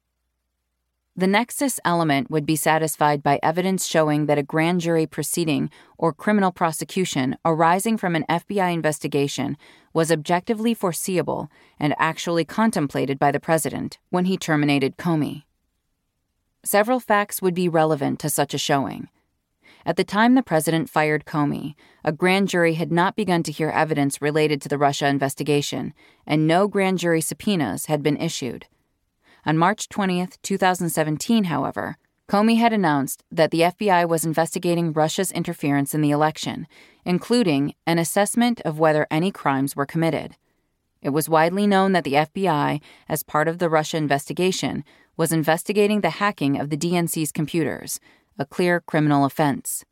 The nexus element would be satisfied by evidence showing that a grand jury proceeding or criminal prosecution arising from an F B I investigation was objectively foreseeable and actually contemplated by the president when he terminated Comey. Several facts would be relevant to such a showing. At the time the president fired Comey, a grand jury had not begun to hear evidence related to the Russia investigation, and no grand jury subpoenas had been issued. On March twentieth, twenty seventeen, however, Comey had announced that the F B I was investigating Russia's interference in the election, including an assessment of whether any crimes were committed. It was widely known that the F B I, as part of the Russia investigation, was investigating the hacking of the D N C's computers, a clear criminal offense.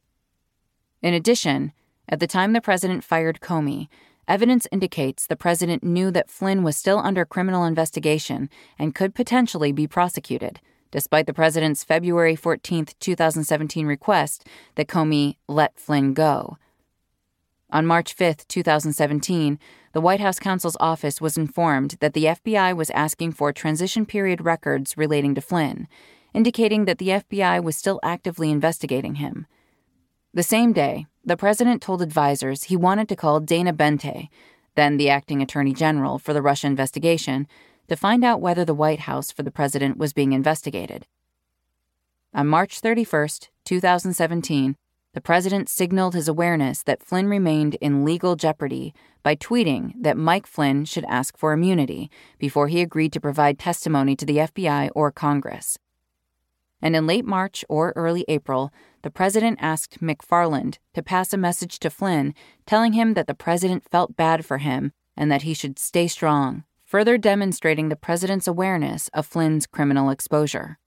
In addition, at the time the president fired Comey, evidence indicates the president knew that Flynn was still under criminal investigation and could potentially be prosecuted, despite the president's February fourteenth, twenty seventeen request that Comey let Flynn go. On March fifth, twenty seventeen, the White House counsel's office was informed that the F B I was asking for transition period records relating to Flynn, indicating that the F B I was still actively investigating him. The same day, the president told advisors he wanted to call Dana Bente, then the acting attorney general for the Russia investigation, to find out whether the White House for the president was being investigated. On March thirty-first, twenty seventeen, the president signaled his awareness that Flynn remained in legal jeopardy by tweeting that Mike Flynn should ask for immunity before he agreed to provide testimony to the F B I or Congress. And in late March or early April, the president asked McFarland to pass a message to Flynn telling him that the president felt bad for him and that he should stay strong, further demonstrating the president's awareness of Flynn's criminal exposure.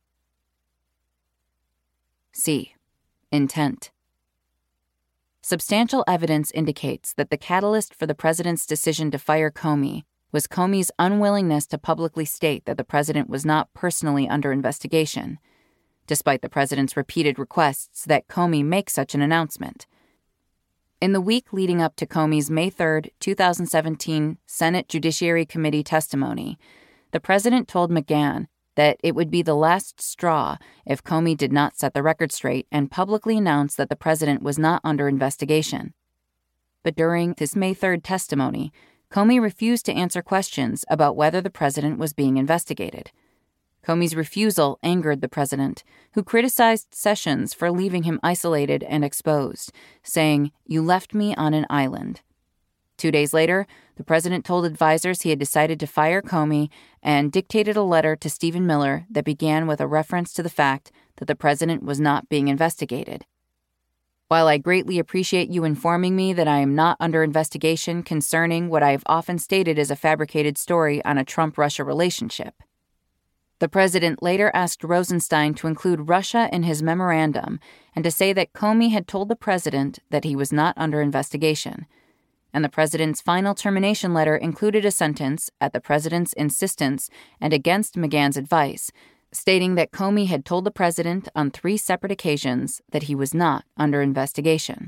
C. Intent. Substantial evidence indicates that the catalyst for the president's decision to fire Comey was Comey's unwillingness to publicly state that the president was not personally under investigation, despite the president's repeated requests that Comey make such an announcement. In the week leading up to Comey's May third, twenty seventeen Senate Judiciary Committee testimony, the president told McGahn that it would be the last straw if Comey did not set the record straight and publicly announce that the president was not under investigation. But during his May third testimony, Comey refused to answer questions about whether the president was being investigated. Comey's refusal angered the president, who criticized Sessions for leaving him isolated and exposed, saying, "You left me on an island." Two days later, the president told advisors he had decided to fire Comey and dictated a letter to Stephen Miller that began with a reference to the fact that the president was not being investigated. "While I greatly appreciate you informing me that I am not under investigation concerning what I have often stated is a fabricated story on a Trump-Russia relationship." The president later asked Rosenstein to include Russia in his memorandum and to say that Comey had told the president that he was not under investigation. And the president's final termination letter included a sentence, at the president's insistence and against McGahn's advice, stating that Comey had told the president on three separate occasions that he was not under investigation.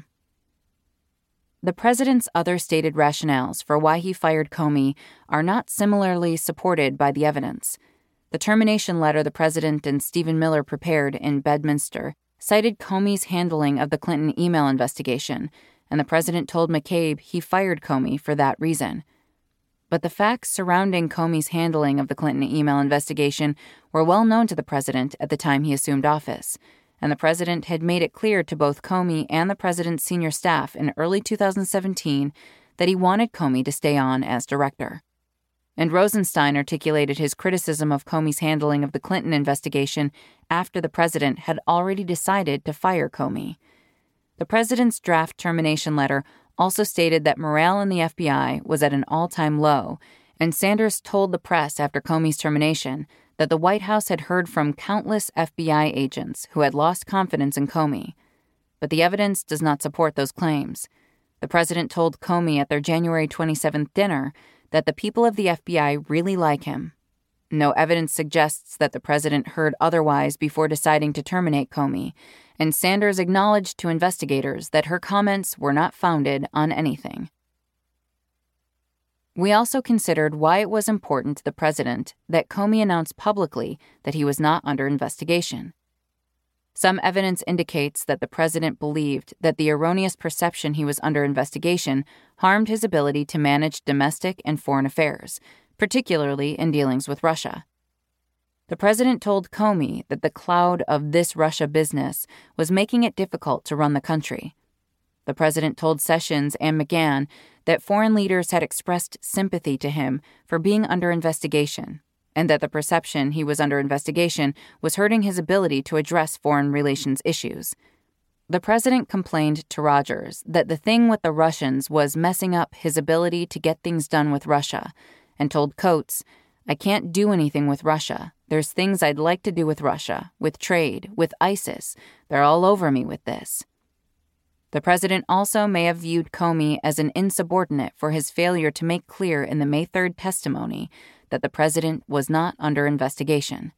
The president's other stated rationales for why he fired Comey are not similarly supported by the evidence. The termination letter the president and Stephen Miller prepared in Bedminster cited Comey's handling of the Clinton email investigation, and the president told McCabe he fired Comey for that reason. But the facts surrounding Comey's handling of the Clinton email investigation were well known to the president at the time he assumed office, and the president had made it clear to both Comey and the president's senior staff in early two thousand seventeen that he wanted Comey to stay on as director. And Rosenstein articulated his criticism of Comey's handling of the Clinton investigation after the president had already decided to fire Comey. The president's draft termination letter also stated that morale in the F B I was at an all-time low, and Sanders told the press after Comey's termination that the White House had heard from countless F B I agents who had lost confidence in Comey. But the evidence does not support those claims. The president told Comey at their January twenty-seventh dinner that the people of the F B I really like him. No evidence suggests that the president heard otherwise before deciding to terminate Comey, and Sanders acknowledged to investigators that her comments were not founded on anything. We also considered why it was important to the president that Comey announced publicly that he was not under investigation. Some evidence indicates that the president believed that the erroneous perception he was under investigation harmed his ability to manage domestic and foreign affairs, particularly in dealings with Russia. The president told Comey that the cloud of this Russia business was making it difficult to run the country. The president told Sessions and McGahn that foreign leaders had expressed sympathy to him for being under investigation, and that the perception he was under investigation was hurting his ability to address foreign relations issues. The president complained to Rogers that the thing with the Russians was messing up his ability to get things done with Russia, and told Coates, "I can't do anything with Russia. There's things I'd like to do with Russia, with trade, with ISIS. They're all over me with this." The president also may have viewed Comey as an insubordinate for his failure to make clear in the May third testimony that the president was not under investigation.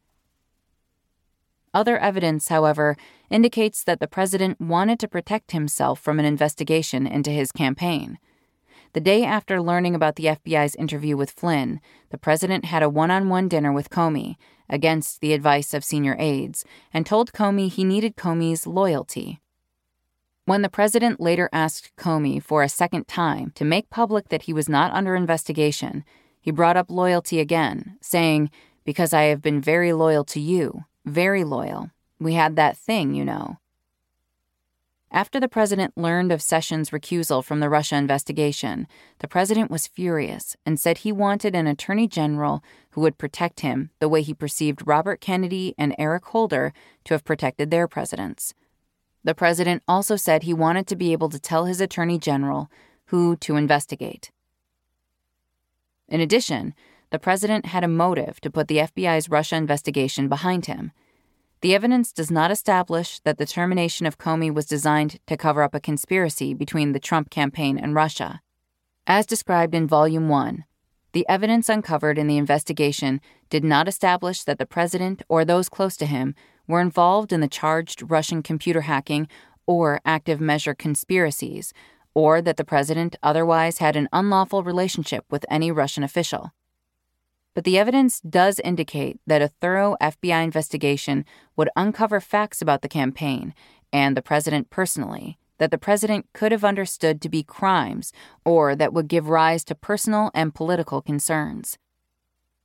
Other evidence, however, indicates that the president wanted to protect himself from an investigation into his campaign. The day after learning about the F B I's interview with Flynn, the president had a one-on-one dinner with Comey, against the advice of senior aides, and told Comey he needed Comey's loyalty. When the president later asked Comey for a second time to make public that he was not under investigation, he brought up loyalty again, saying, "Because I have been very loyal to you, very loyal. We had that thing, you know." After the president learned of Sessions' recusal from the Russia investigation, the president was furious and said he wanted an attorney general who would protect him the way he perceived Robert Kennedy and Eric Holder to have protected their presidents. The president also said he wanted to be able to tell his attorney general who to investigate. In addition, the president had a motive to put the F B I's Russia investigation behind him. The evidence does not establish that the termination of Comey was designed to cover up a conspiracy between the Trump campaign and Russia. As described in Volume one, the evidence uncovered in the investigation did not establish that the president or those close to him were involved in the charged Russian computer hacking or active measure conspiracies, or that the president otherwise had an unlawful relationship with any Russian official. But the evidence does indicate that a thorough F B I investigation would uncover facts about the campaign and the president personally that the president could have understood to be crimes or that would give rise to personal and political concerns.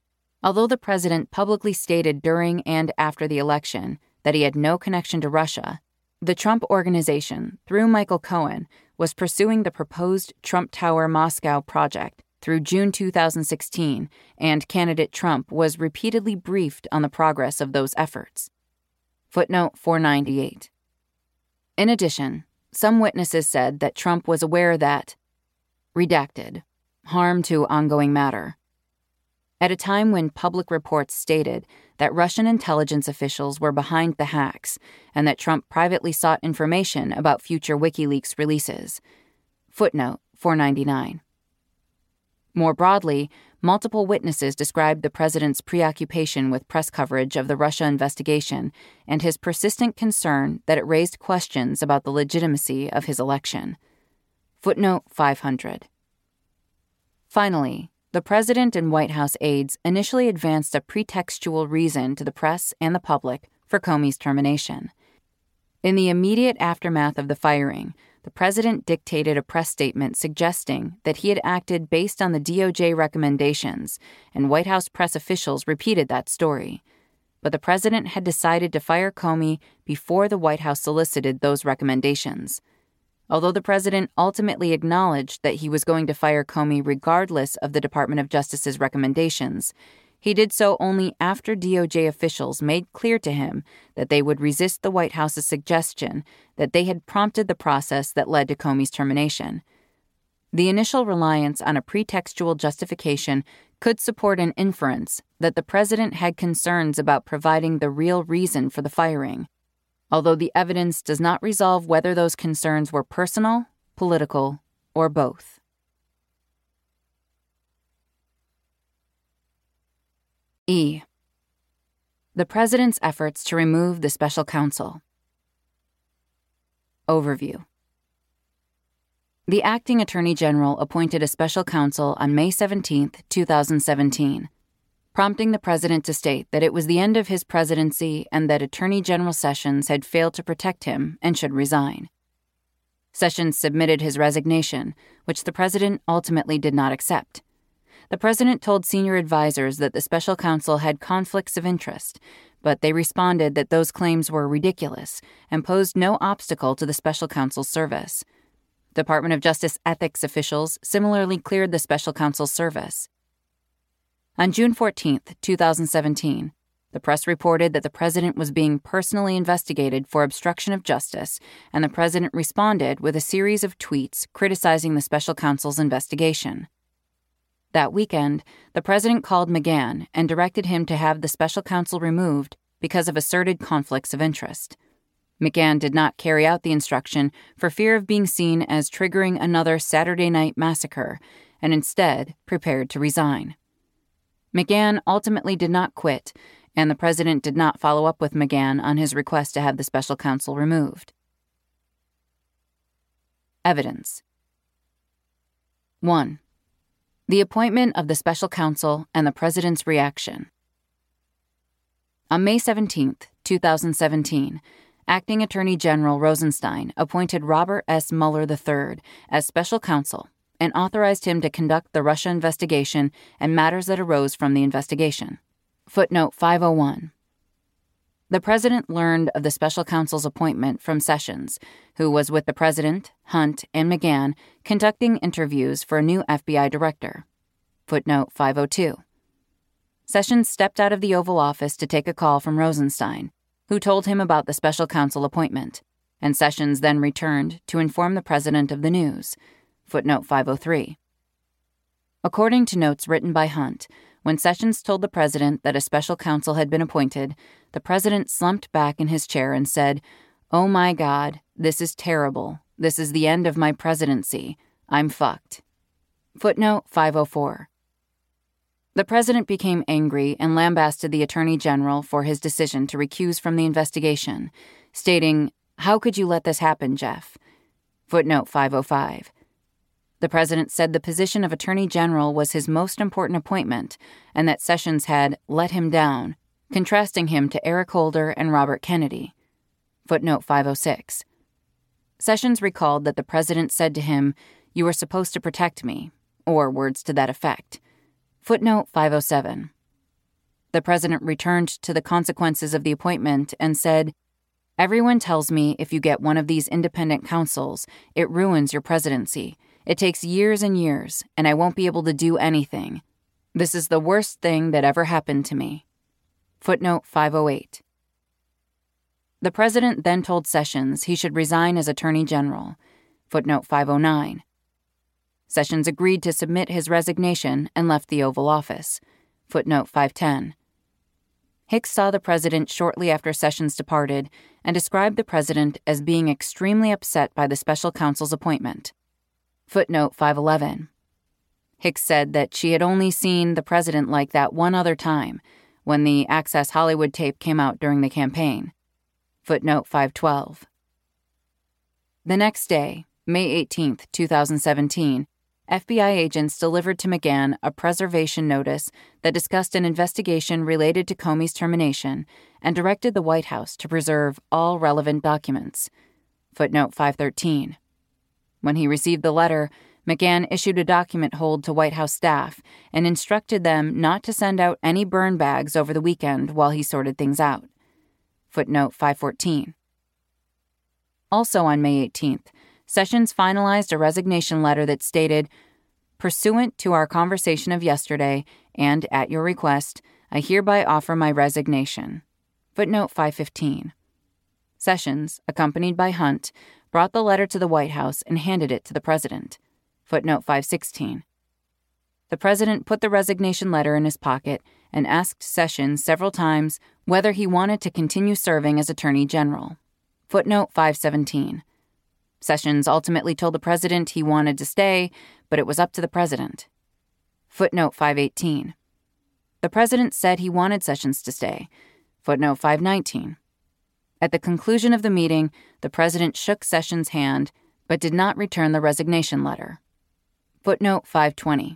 Although the president publicly stated during and after the election that he had no connection to Russia, the Trump Organization, through Michael Cohen, was pursuing the proposed Trump Tower Moscow project through June two thousand sixteen, and candidate Trump was repeatedly briefed on the progress of those efforts. Footnote four ninety-eight. In addition, some witnesses said that Trump was aware that, redacted, harm to ongoing matter. At a time when public reports stated that Russian intelligence officials were behind the hacks and that Trump privately sought information about future WikiLeaks releases. Footnote four ninety-nine. More broadly, multiple witnesses described the president's preoccupation with press coverage of the Russia investigation and his persistent concern that it raised questions about the legitimacy of his election. Footnote five hundred. Finally, the president and White House aides initially advanced a pretextual reason to the press and the public for Comey's termination. In the immediate aftermath of the firing, the president dictated a press statement suggesting that he had acted based on the D O J recommendations, and White House press officials repeated that story. But the president had decided to fire Comey before the White House solicited those recommendations. Although the president ultimately acknowledged that he was going to fire Comey regardless of the Department of Justice's recommendations, he did so only after D O J officials made clear to him that they would resist the White House's suggestion that they had prompted the process that led to Comey's termination. The initial reliance on a pretextual justification could support an inference that the president had concerns about providing the real reason for the firing, although the evidence does not resolve whether those concerns were personal, political, or both. E. The president's efforts to remove the special counsel. Overview. The acting attorney general appointed a special counsel on May seventeenth, twenty seventeen, prompting the president to state that it was the end of his presidency and that Attorney General Sessions had failed to protect him and should resign. Sessions submitted his resignation, which the president ultimately did not accept. The president told senior advisors that the special counsel had conflicts of interest, but they responded that those claims were ridiculous and posed no obstacle to the special counsel's service. Department of Justice ethics officials similarly cleared the special counsel's service. On June fourteenth, twenty seventeen, the press reported that the president was being personally investigated for obstruction of justice, and the president responded with a series of tweets criticizing the special counsel's investigation. That weekend, the president called McGahn and directed him to have the special counsel removed because of asserted conflicts of interest. McGahn did not carry out the instruction for fear of being seen as triggering another Saturday night massacre, and instead prepared to resign. McGahn ultimately did not quit, and the president did not follow up with McGahn on his request to have the special counsel removed. Evidence. one. The appointment of the special counsel and the president's reaction. On May seventeenth, twenty seventeen, Acting Attorney General Rosenstein appointed Robert S. Mueller the third as special counsel and authorized him to conduct the Russia investigation and matters that arose from the investigation. Footnote five oh one. The president learned of the special counsel's appointment from Sessions, who was with the president, Hunt, and McGahn conducting interviews for a new F B I director. Footnote five oh two. Sessions stepped out of the Oval Office to take a call from Rosenstein, who told him about the special counsel appointment, and Sessions then returned to inform the president of the news. Footnote five oh three. According to notes written by Hunt, when Sessions told the president that a special counsel had been appointed, the president slumped back in his chair and said, "Oh my God, this is terrible. This is the end of my presidency. I'm fucked." Footnote five oh four. The president became angry and lambasted the attorney general for his decision to recuse from the investigation, stating, "How could you let this happen, Jeff?" Footnote five oh five. The president said the position of attorney general was his most important appointment and that Sessions had let him down, contrasting him to Eric Holder and Robert Kennedy. Footnote five oh six. Sessions recalled that the president said to him, "You were supposed to protect me," or words to that effect. Footnote five oh seven. The president returned to the consequences of the appointment and said, "Everyone tells me if you get one of these independent counsels, it ruins your presidency. It takes years and years, and I won't be able to do anything. This is the worst thing that ever happened to me." Footnote five oh eight. The president then told Sessions he should resign as Attorney General. Footnote five oh nine. Sessions agreed to submit his resignation and left the Oval Office. Footnote five ten. Hicks saw the president shortly after Sessions departed and described the president as being extremely upset by the special counsel's appointment. Footnote five eleven. Hicks said that she had only seen the president like that one other time, when the Access Hollywood tape came out during the campaign. Footnote five twelve. The next day, May eighteenth, twenty seventeen, F B I agents delivered to McGahn a preservation notice that discussed an investigation related to Comey's termination and directed the White House to preserve all relevant documents. Footnote five thirteen. When he received the letter, McGahn issued a document hold to White House staff and instructed them not to send out any burn bags over the weekend while he sorted things out. Footnote five fourteen. Also on May eighteenth, Sessions finalized a resignation letter that stated, "Pursuant to our conversation of yesterday, and at your request, I hereby offer my resignation." Footnote five fifteen. Sessions, accompanied by Hunt, brought the letter to the White House and handed it to the president. Footnote five sixteen. The president put the resignation letter in his pocket and asked Sessions several times whether he wanted to continue serving as Attorney General. Footnote five seventeen. Sessions ultimately told the president he wanted to stay, but it was up to the president. Footnote five eighteen. The president said he wanted Sessions to stay. Footnote five nineteen. At the conclusion of the meeting, the president shook Sessions' hand, but did not return the resignation letter. Footnote five twenty.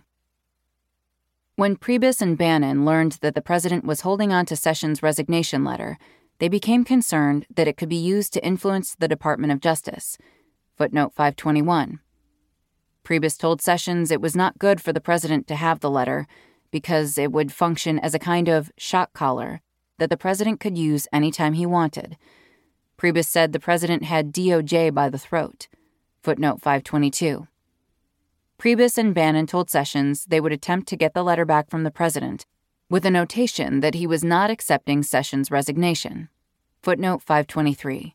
When Priebus and Bannon learned that the president was holding on to Sessions' resignation letter, they became concerned that it could be used to influence the Department of Justice. Footnote five twenty-one. Priebus told Sessions it was not good for the president to have the letter because it would function as a kind of shock collar that the president could use anytime he wanted. Priebus said the president had D O J by the throat. Footnote five twenty-two. Priebus and Bannon told Sessions they would attempt to get the letter back from the president with a notation that he was not accepting Sessions' resignation. Footnote five twenty-three.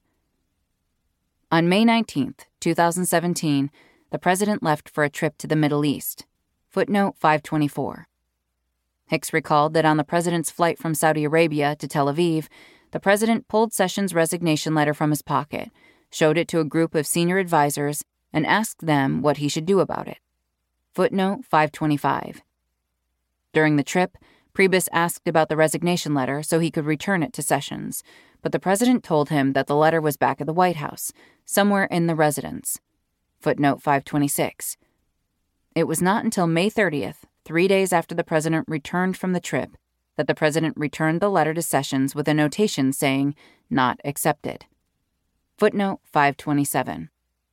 On May nineteenth, twenty seventeen, the president left for a trip to the Middle East. Footnote five twenty-four. Hicks recalled that on the president's flight from Saudi Arabia to Tel Aviv, the president pulled Sessions' resignation letter from his pocket, showed it to a group of senior advisors, and asked them what he should do about it. Footnote five twenty-five. During the trip, Priebus asked about the resignation letter so he could return it to Sessions, but the president told him that the letter was back at the White House, somewhere in the residence. Footnote five twenty-six. It was not until May thirtieth, three days after the president returned from the trip, that the president returned the letter to Sessions with a notation saying, "Not accepted." Footnote five twenty-seven.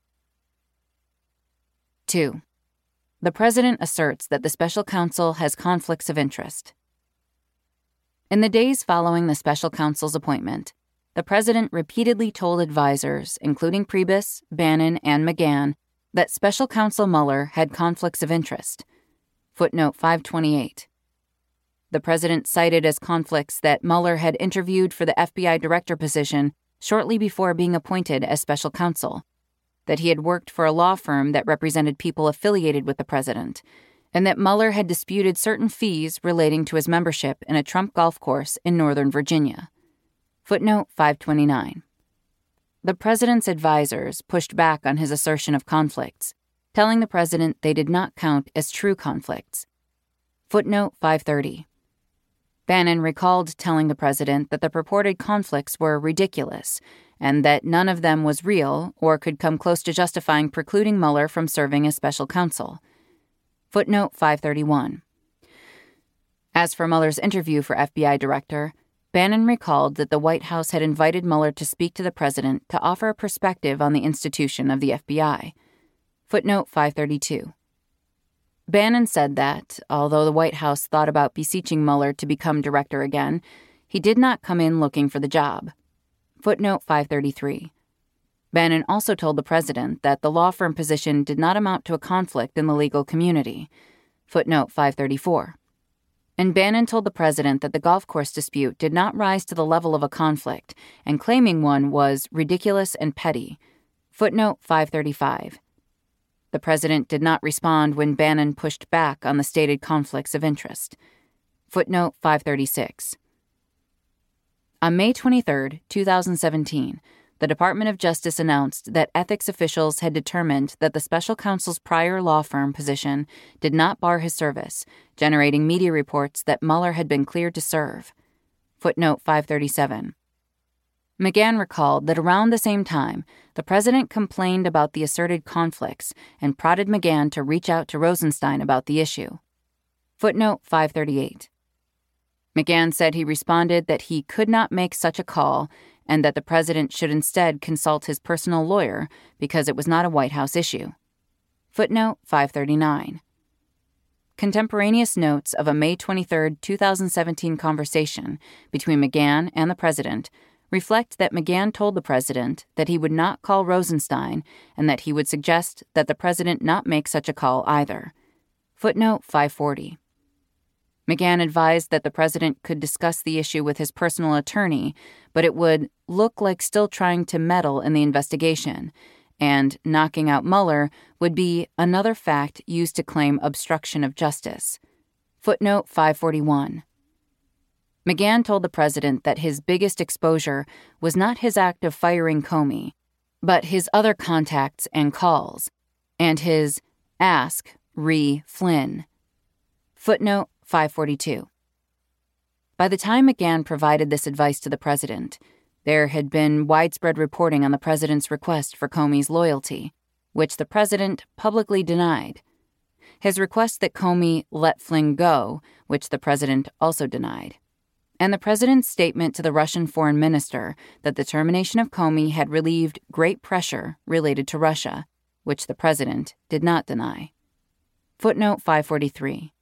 two. The president asserts that the special counsel has conflicts of interest. In the days following the special counsel's appointment, the president repeatedly told advisors, including Priebus, Bannon, and McGahn, that special counsel Mueller had conflicts of interest. Footnote five twenty-eight. The president cited as conflicts that Mueller had interviewed for the F B I director position shortly before being appointed as special counsel, that he had worked for a law firm that represented people affiliated with the president, and that Mueller had disputed certain fees relating to his membership in a Trump golf course in Northern Virginia. Footnote five twenty-nine. The president's advisors pushed back on his assertion of conflicts, telling the president they did not count as true conflicts. Footnote five thirty. Bannon recalled telling the president that the purported conflicts were ridiculous and that none of them was real or could come close to justifying precluding Mueller from serving as special counsel. Footnote five thirty-one. As for Mueller's interview for F B I director, Bannon recalled that the White House had invited Mueller to speak to the president to offer a perspective on the institution of the F B I. Footnote five thirty-two. Bannon said that, although the White House thought about beseeching Mueller to become director again, he did not come in looking for the job. Footnote five thirty-three. Bannon also told the president that the law firm position did not amount to a conflict in the legal community. Footnote five thirty-four. And Bannon told the president that the golf course dispute did not rise to the level of a conflict, and claiming one was ridiculous and petty. Footnote five thirty-five. The president did not respond when Bannon pushed back on the stated conflicts of interest. Footnote five thirty-six. On May twenty-third, twenty seventeen, the Department of Justice announced that ethics officials had determined that the special counsel's prior law firm position did not bar his service, generating media reports that Mueller had been cleared to serve. Footnote five thirty-seven. McGahn recalled that around the same time, the president complained about the asserted conflicts and prodded McGahn to reach out to Rosenstein about the issue. Footnote five thirty-eight. McGahn said he responded that he could not make such a call and that the president should instead consult his personal lawyer because it was not a White House issue. Footnote five thirty-nine. Contemporaneous notes of a May twenty-third, twenty seventeen conversation between McGahn and the president reflect that McGahn told the president that he would not call Rosenstein and that he would suggest that the president not make such a call either. Footnote five forty. McGahn advised that the president could discuss the issue with his personal attorney, but it would look like still trying to meddle in the investigation, and knocking out Mueller would be another fact used to claim obstruction of justice. Footnote five forty-one. McGahn told the president that his biggest exposure was not his act of firing Comey, but his other contacts and calls, and his ask re Flynn. Footnote five forty-two. By the time McGahn provided this advice to the president, there had been widespread reporting on the president's request for Comey's loyalty, which the president publicly denied. His request that Comey let Flynn go, which the president also denied. And the president's statement to the Russian foreign minister that the termination of Comey had relieved great pressure related to Russia, which the president did not deny. Footnote five forty-three.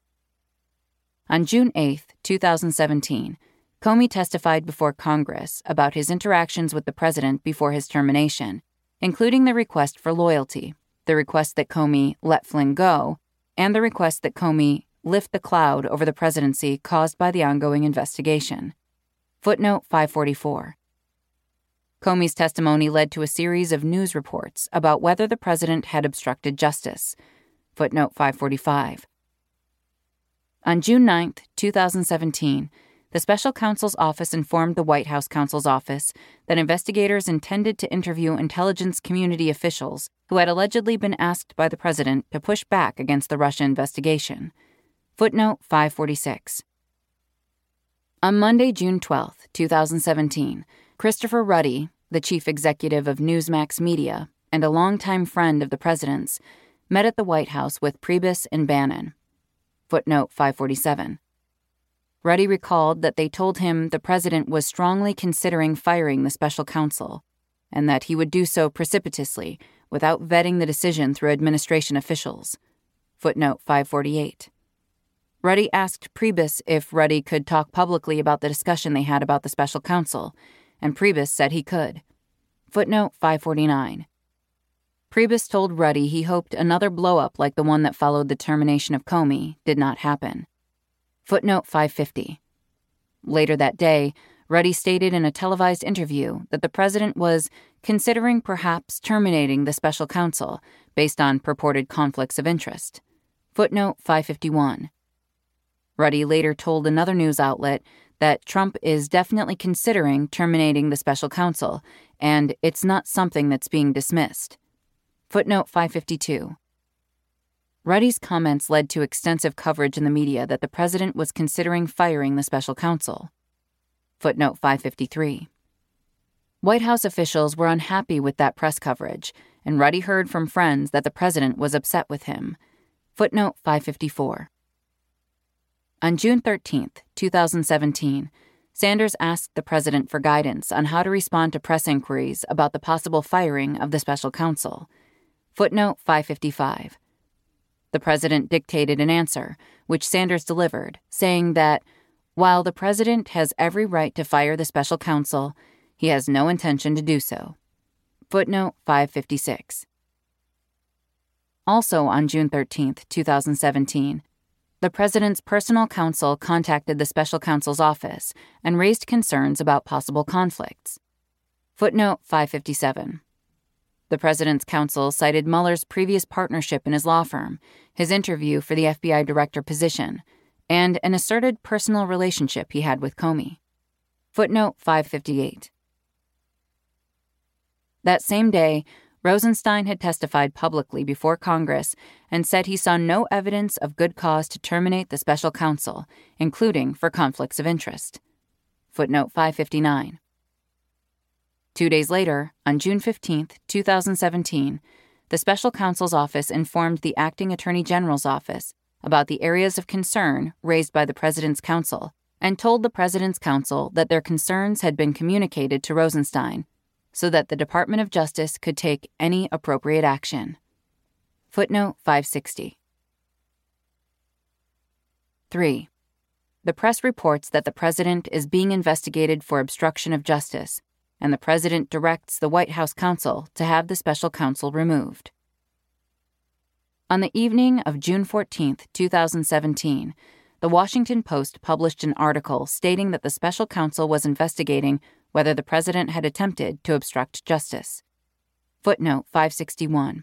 On June eighth, twenty seventeen, Comey testified before Congress about his interactions with the president before his termination, including the request for loyalty, the request that Comey let Flynn go, and the request that Comey lift the cloud over the presidency caused by the ongoing investigation. Footnote five forty-four. Comey's testimony led to a series of news reports about whether the president had obstructed justice. Footnote five forty-five. On June ninth, twenty seventeen, the special counsel's office informed the White House counsel's office that investigators intended to interview intelligence community officials who had allegedly been asked by the president to push back against the Russia investigation. Footnote five forty-six. On Monday, June twelfth, twenty seventeen, Christopher Ruddy, the chief executive of Newsmax Media and a longtime friend of the president's, met at the White House with Priebus and Bannon. Footnote five forty-seven. Ruddy recalled that they told him the president was strongly considering firing the special counsel, and that he would do so precipitously without vetting the decision through administration officials. Footnote five forty-eight. Ruddy asked Priebus if Ruddy could talk publicly about the discussion they had about the special counsel, and Priebus said he could. Footnote five forty-nine. Priebus told Ruddy he hoped another blow-up like the one that followed the termination of Comey did not happen. Footnote five fifty. Later that day, Ruddy stated in a televised interview that the president was considering perhaps terminating the special counsel based on purported conflicts of interest. Footnote five fifty-one. Ruddy later told another news outlet that Trump is definitely considering terminating the special counsel, and it's not something that's being dismissed. Footnote five fifty-two. Ruddy's comments led to extensive coverage in the media that the president was considering firing the special counsel. Footnote five fifty-three. White House officials were unhappy with that press coverage, and Ruddy heard from friends that the president was upset with him. Footnote five fifty-four. On June thirteenth, twenty seventeen, Sanders asked the president for guidance on how to respond to press inquiries about the possible firing of the special counsel. Footnote five fifty-five. The president dictated an answer, which Sanders delivered, saying that, while the president has every right to fire the special counsel, he has no intention to do so. Footnote five fifty-six. Also on June thirteenth, twenty seventeen, the president's personal counsel contacted the special counsel's office and raised concerns about possible conflicts. Footnote five fifty-seven. The president's counsel cited Mueller's previous partnership in his law firm, his interview for the F B I director position, and an asserted personal relationship he had with Comey. Footnote five fifty-eight. That same day, Rosenstein had testified publicly before Congress and said he saw no evidence of good cause to terminate the special counsel, including for conflicts of interest. Footnote five fifty-nine. Two days later, on June fifteenth, twenty seventeen, the special counsel's office informed the acting attorney general's office about the areas of concern raised by the president's counsel and told the president's counsel that their concerns had been communicated to Rosenstein so that the Department of Justice could take any appropriate action. Footnote five sixty. three. The press reports that the president is being investigated for obstruction of justice, and the president directs the White House counsel to have the special counsel removed. On the evening of June fourteenth, twenty seventeen, the Washington Post published an article stating that the special counsel was investigating whether the president had attempted to obstruct justice. Footnote five sixty-one.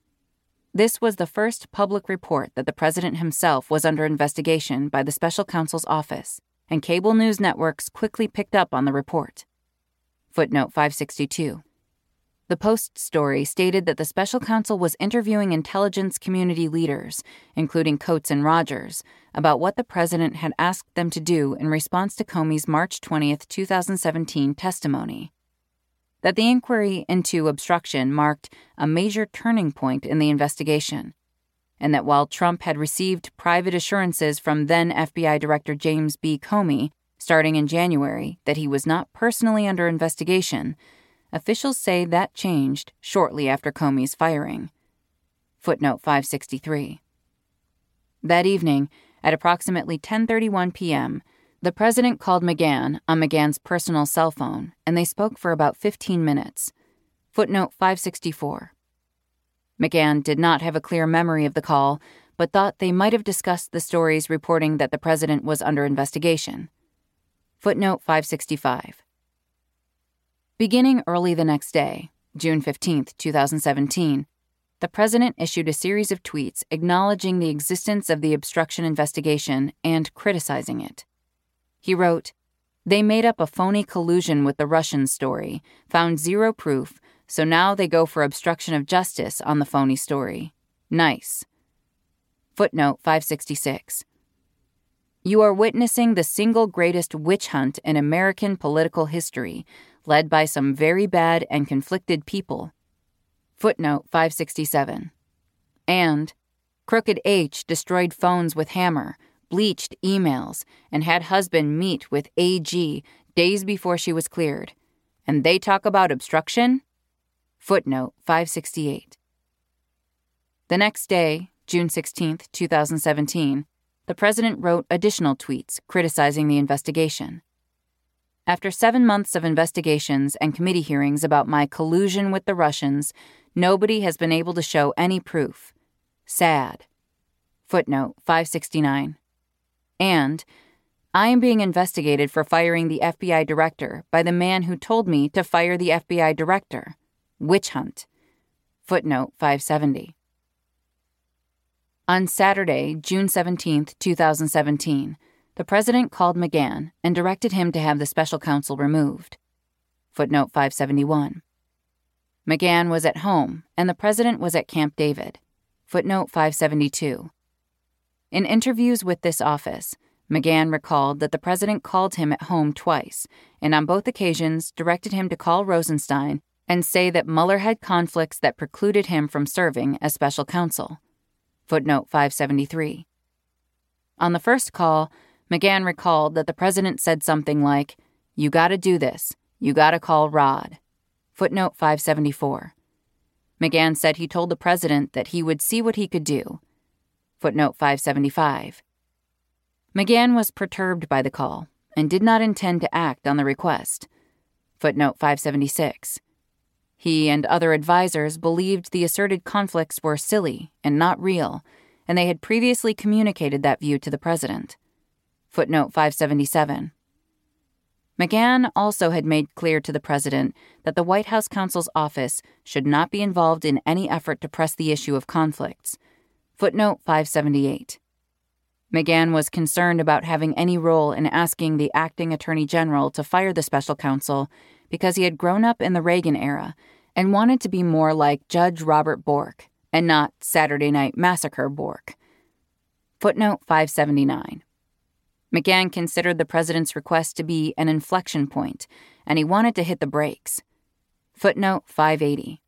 This was the first public report that the president himself was under investigation by the special counsel's office, and cable news networks quickly picked up on the report. Footnote five sixty-two. The Post story stated that the special counsel was interviewing intelligence community leaders, including Coates and Rogers, about what the president had asked them to do in response to Comey's March twentieth, twenty seventeen testimony. That the inquiry into obstruction marked a major turning point in the investigation, and that while Trump had received private assurances from then F B I Director James B. Comey starting in January that he was not personally under investigation, officials say that changed shortly after Comey's firing. Footnote five sixty-three. That evening, at approximately ten thirty-one p.m., the president called McGahn on McGahn's personal cell phone, and they spoke for about fifteen minutes. Footnote five sixty-four. McGahn did not have a clear memory of the call, but thought they might have discussed the stories reporting that the president was under investigation. Footnote five sixty-five. Beginning early the next day, June fifteenth, twenty seventeen, the president issued a series of tweets acknowledging the existence of the obstruction investigation and criticizing it. He wrote, "They made up a phony collusion with the Russian story, found zero proof, so now they go for obstruction of justice on the phony story. Nice." Footnote five sixty-six. You are witnessing the single greatest witch hunt in American political history, led by some very bad and conflicted people. Footnote five sixty-seven. And Crooked H destroyed phones with hammer, bleached emails, and had husband meet with A G days before she was cleared. And they talk about obstruction? Footnote five sixty-eight. The next day, June sixteenth, twenty seventeen, the president wrote additional tweets criticizing the investigation. After seven months of investigations and committee hearings about my collusion with the Russians, nobody has been able to show any proof. Sad. Footnote five sixty-nine. And I am being investigated for firing the F B I director by the man who told me to fire the F B I director. Witch hunt. Footnote five seventy. On Saturday, June seventeenth, twenty seventeen, the president called McGahn and directed him to have the special counsel removed. Footnote five seventy-one. McGahn was at home, and the president was at Camp David. Footnote five seventy-two. In interviews with this office, McGahn recalled that the president called him at home twice, and on both occasions directed him to call Rosenstein and say that Mueller had conflicts that precluded him from serving as special counsel. Footnote five seventy-three. On the first call, McGahn recalled that the president said something like, "You gotta do this. You gotta call Rod." Footnote five seventy-four. McGahn said he told the president that he would see what he could do. Footnote five seventy-five. McGahn was perturbed by the call and did not intend to act on the request. Footnote five seventy-six. He and other advisors believed the asserted conflicts were silly and not real, and they had previously communicated that view to the president. Footnote five seventy-seven. McGahn also had made clear to the president that the White House counsel's office should not be involved in any effort to press the issue of conflicts. Footnote five seventy-eight. McGahn was concerned about having any role in asking the acting attorney general to fire the special counsel because he had grown up in the Reagan era and wanted to be more like Judge Robert Bork and not Saturday Night Massacre Bork. Footnote five seventy-nine. McGahn considered the president's request to be an inflection point, and he wanted to hit the brakes. Footnote five eighty.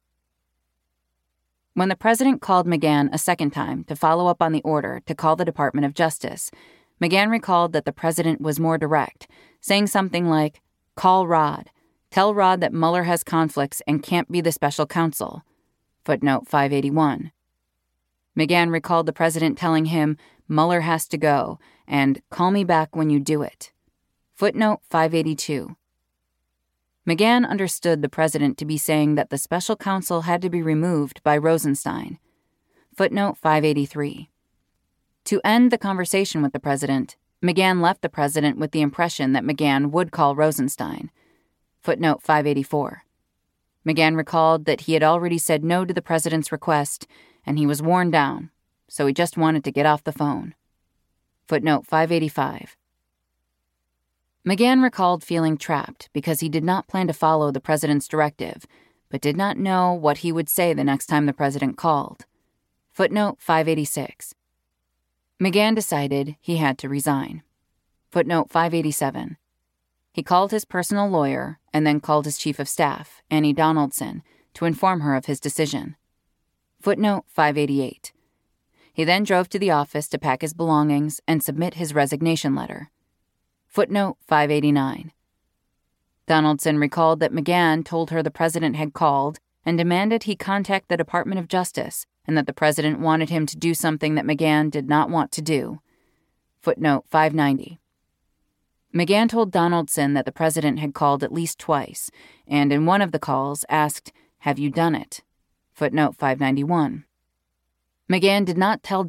When the president called McGahn a second time to follow up on the order to call the Department of Justice, McGahn recalled that the president was more direct, saying something like, "Call Rod. Tell Rod that Mueller has conflicts and can't be the special counsel." Footnote five eighty-one. McGahn recalled the president telling him, "Mueller has to go," and "call me back when you do it." Footnote five eighty-two. McGahn understood the president to be saying that the special counsel had to be removed by Rosenstein. Footnote five eighty-three. To end the conversation with the president, McGahn left the president with the impression that McGahn would call Rosenstein. Footnote five eighty-four. McGahn recalled that he had already said no to the president's request, and he was worn down, so he just wanted to get off the phone. Footnote five eighty-five. McGahn recalled feeling trapped because he did not plan to follow the president's directive, but did not know what he would say the next time the president called. Footnote five eighty-six. McGahn decided he had to resign. Footnote five eighty-seven. He called his personal lawyer and then called his chief of staff, Annie Donaldson, to inform her of his decision. Footnote five eighty-eight. He then drove to the office to pack his belongings and submit his resignation letter. Footnote five eighty-nine. Donaldson recalled that McGahn told her the president had called and demanded he contact the Department of Justice and that the president wanted him to do something that McGahn did not want to do. Footnote five ninety. McGahn told Donaldson that the president had called at least twice, and in one of the calls asked, "Have you done it?" Footnote five ninety-one. McGahn did not tell